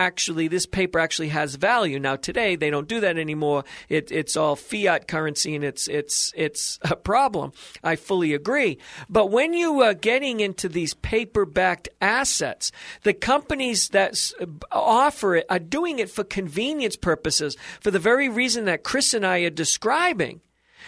paper actually has value. Now, today, they don't do that anymore. It's all fiat currency, and it's a problem. I fully agree. But when you are getting into these paper-backed assets, the companies that offer it are doing it for convenience purposes, for the very reason that Chris and I are describing.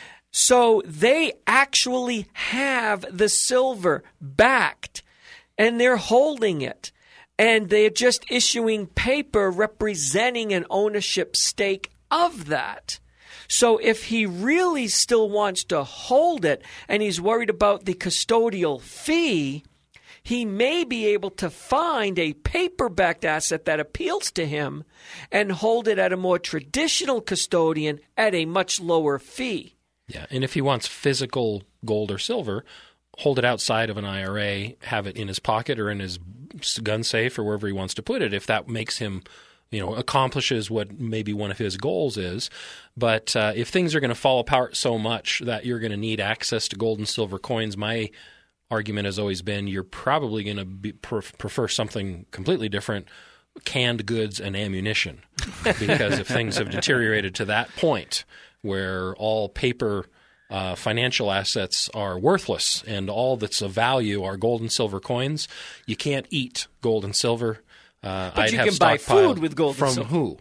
So they actually have the silver backed, and they're holding it, and they're just issuing paper representing an ownership stake of that. So if he really still wants to hold it and he's worried about the custodial fee, he may be able to find a paper-backed asset that appeals to him and hold it at a more traditional custodian at a much lower fee. Yeah, and if he wants physical gold or silver, hold it outside of an IRA, have it in his pocket or in his gun safe or wherever he wants to put it, if that makes him, accomplishes what maybe one of his goals is. But if things are going to fall apart so much that you're going to need access to gold and silver coins, my argument has always been you're probably going to prefer something completely different, canned goods and ammunition. Because if things have deteriorated to that point where all paper financial assets are worthless and all that's of value are gold and silver coins, you can't eat gold and silver. But you can buy food with gold and silver. From who?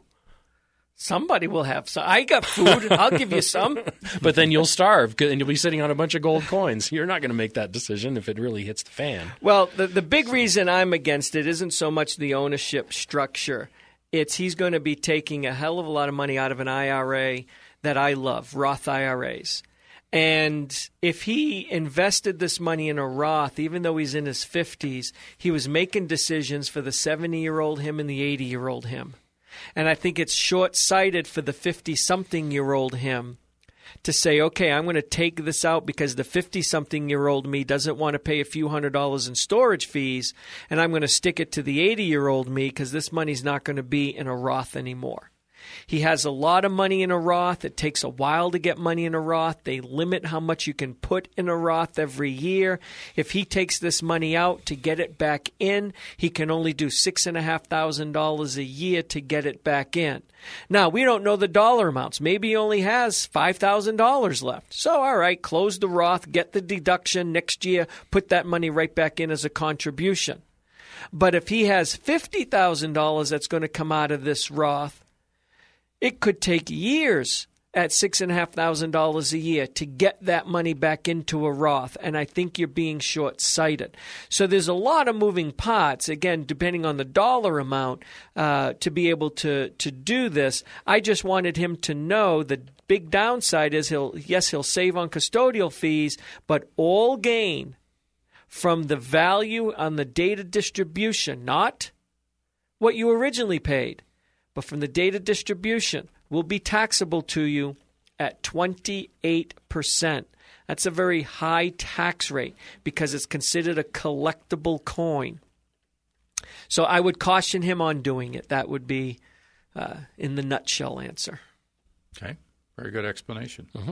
Somebody will have some. I got food. I'll give you some. But then you'll starve and you'll be sitting on a bunch of gold coins. You're not going to make that decision if it really hits the fan. Well, the big reason I'm against it isn't so much the ownership structure. It's he's going to be taking a hell of a lot of money out of an IRA that I love, Roth IRAs. And if he invested this money in a Roth, even though he's in his 50s, he was making decisions for the 70-year-old him and the 80-year-old him. And I think it's short-sighted for the 50-something-year-old him to say, okay, I'm going to take this out because the 50-something-year-old me doesn't want to pay a few $100s in storage fees, and I'm going to stick it to the 80-year-old me because this money's not going to be in a Roth anymore. He has a lot of money in a Roth. It takes a while to get money in a Roth. They limit how much you can put in a Roth every year. If he takes this money out to get it back in, he can only do $6,500 a year to get it back in. Now, we don't know the dollar amounts. Maybe he only has $5,000 left. So, all right, close the Roth, get the deduction next year, put that money right back in as a contribution. But if he has $50,000 that's going to come out of this Roth, it could take years at $6,500 a year to get that money back into a Roth, and I think you're being short-sighted. So there's a lot of moving parts, again, depending on the dollar amount, to be able to do this. I just wanted him to know the big downside is he'll save on custodial fees, but all gain from the value on the data distribution, not what you originally paid, but from the data distribution, will be taxable to you at 28%. That's a very high tax rate because it's considered a collectible coin. So I would caution him on doing it. That would be, in the nutshell, answer. Okay. Very good explanation. Mm-hmm.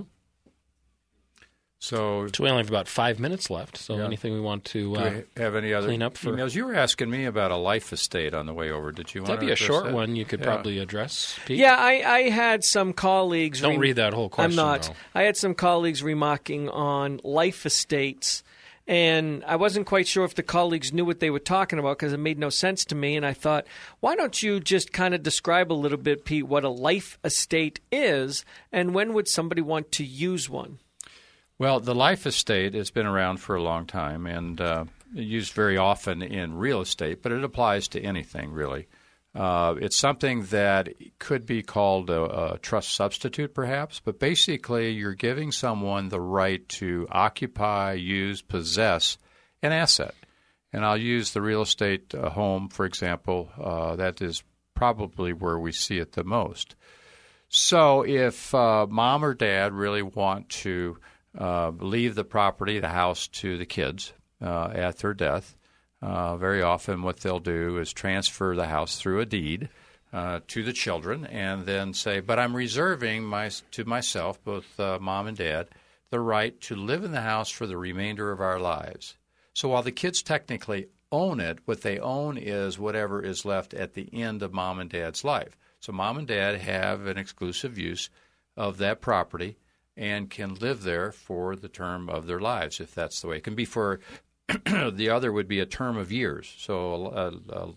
So we only have about 5 minutes left. So anything we want to do we have any other clean up for emails? You were asking me about a life estate on the way over. Did you want That'd to be a short that? one you could probably address, Pete? Yeah, I had some colleagues... Don't read that whole question, I'm not. though. I had some colleagues remarking on life estates, and I wasn't quite sure if the colleagues knew what they were talking about because it made no sense to me, and I thought, why don't you just kind of describe a little bit, Pete, what a life estate is, and when would somebody want to use one? Well, the life estate has been around for a long time and used very often in real estate, but it applies to anything, really. It's something that could be called a trust substitute, perhaps, but basically you're giving someone the right to occupy, use, possess an asset. And I'll use the real estate home, for example. That is probably where we see it the most. So if mom or dad really want to leave the property, the house, to the kids at their death, very often what they'll do is transfer the house through a deed to the children and then say, but I'm reserving to myself, both mom and dad, the right to live in the house for the remainder of our lives. So while the kids technically own it, what they own is whatever is left at the end of mom and dad's life. So mom and dad have an exclusive use of that property and can live there for the term of their lives, if that's the way. It can be for the other would be a term of years, so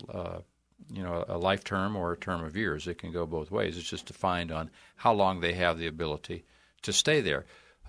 a life term or a term of years. It can go both ways. It's just defined on how long they have the ability to stay there.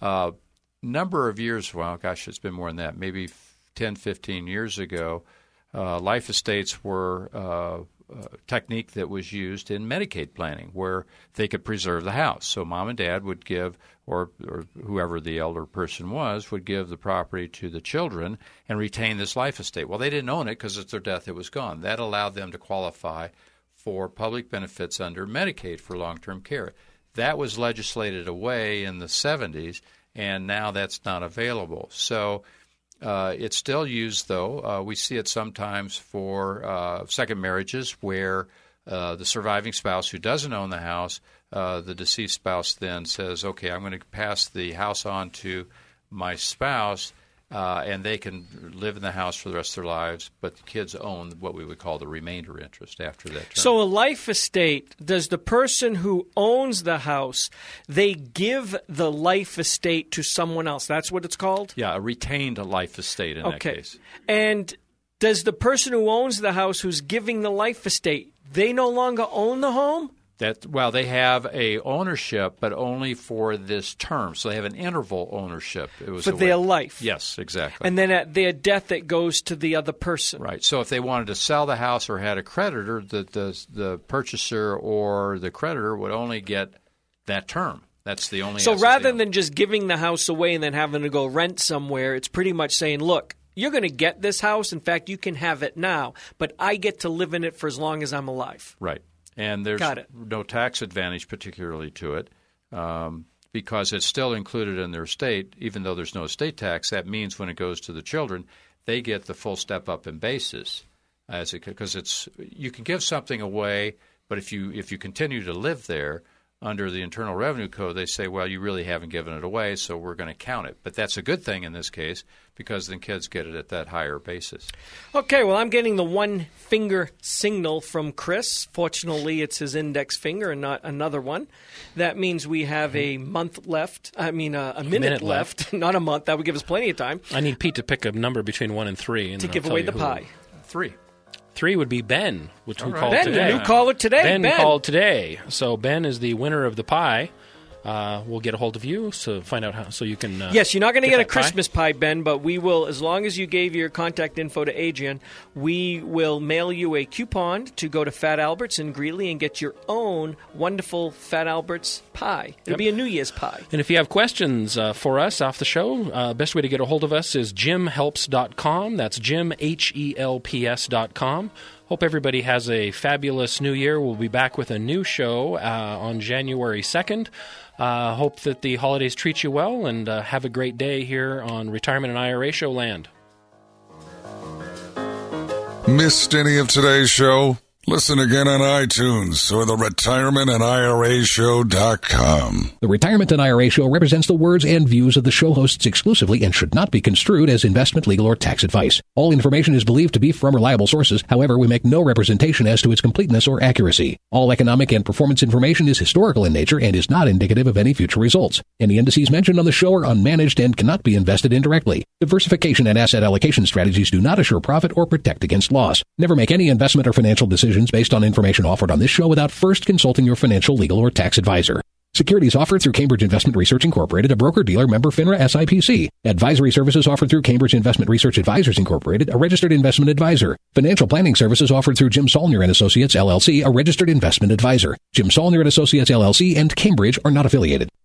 Number of years, well, gosh, it's been more than that. Maybe 10, 15 years ago, life estates were a technique that was used in Medicaid planning where they could preserve the house. So mom and dad would give, or whoever the elder person was, would give the property to the children and retain this life estate. Well, they didn't own it because at their death it was gone. That allowed them to qualify for public benefits under Medicaid for long-term care. That was legislated away in the 70s, and now that's not available. So it's still used, though. We see it sometimes for second marriages where the surviving spouse who doesn't own the house, the deceased spouse then says, okay, I'm going to pass the house on to my spouse, and they can live in the house for the rest of their lives, but the kids own what we would call the remainder interest after that term. So a life estate, does the person who owns the house, they give the life estate to someone else? That's what it's called? Yeah, a retained life estate in that case. And does the person who owns the house who's giving the life estate, they no longer own the home? They have a ownership, but only for this term. So they have an interval ownership. For their life. Yes, exactly. And then at their death, it goes to the other person. Right. So if they wanted to sell the house or had a creditor, the purchaser or the creditor would only get that term. That's the only. So rather than just giving the house away and then having to go rent somewhere, it's pretty much saying, look, you're going to get this house. In fact, you can have it now, but I get to live in it for as long as I'm alive. Right. And there's no tax advantage particularly to it because it's still included in their estate. Even though there's no estate tax, that means when it goes to the children, they get the full step up in basis because you can give something away, but if you continue to live there under the Internal Revenue Code, they say, well, you really haven't given it away, so we're going to count it. But that's a good thing in this case because then kids get it at that higher basis. Okay, well, I'm getting the one-finger signal from Chris. Fortunately, it's his index finger and not another one. That means we have a month left. I mean, a minute left. Not a month. That would give us plenty of time. I need Pete to pick a number between 1 and 3. And to give away the pie. 3. 3 would be Ben, which we All right. called Ben, today. the new caller today. Ben called today. So Ben is the winner of the pie. We'll get a hold of you to find out how, so you can. Yes, you're not going to get a that pie. Christmas pie, Ben, but we will, as long as you gave your contact info to Adrian, we will mail you a coupon to go to Fat Albert's in Greeley and get your own wonderful Fat Albert's pie. It'll be a New Year's pie. And if you have questions for us off the show, best way to get a hold of us is jimhelps.com. That's jimhelps.com. Hope everybody has a fabulous new year. We'll be back with a new show on January 2nd. Hope that the holidays treat you well, and have a great day here on Retirement and IRA Show Land. Missed any of today's show? Listen again on iTunes or the retirementandIRAshow.com. The Retirement and IRA Show represents the words and views of the show hosts exclusively and should not be construed as investment, legal, or tax advice. All information is believed to be from reliable sources. However, we make no representation as to its completeness or accuracy. All economic and performance information is historical in nature and is not indicative of any future results. Any indices mentioned on the show are unmanaged and cannot be invested indirectly. Diversification and asset allocation strategies do not assure profit or protect against loss. Never make any investment or financial decisions based on information offered on this show without first consulting your financial, legal, or tax advisor. Securities offered through Cambridge Investment Research Incorporated, a broker-dealer member FINRA SIPC. Advisory services offered through Cambridge Investment Research Advisors Incorporated, a registered investment advisor. Financial planning services offered through Jim Saulnier & Associates, LLC, a registered investment advisor. Jim Saulnier & Associates, LLC, and Cambridge are not affiliated.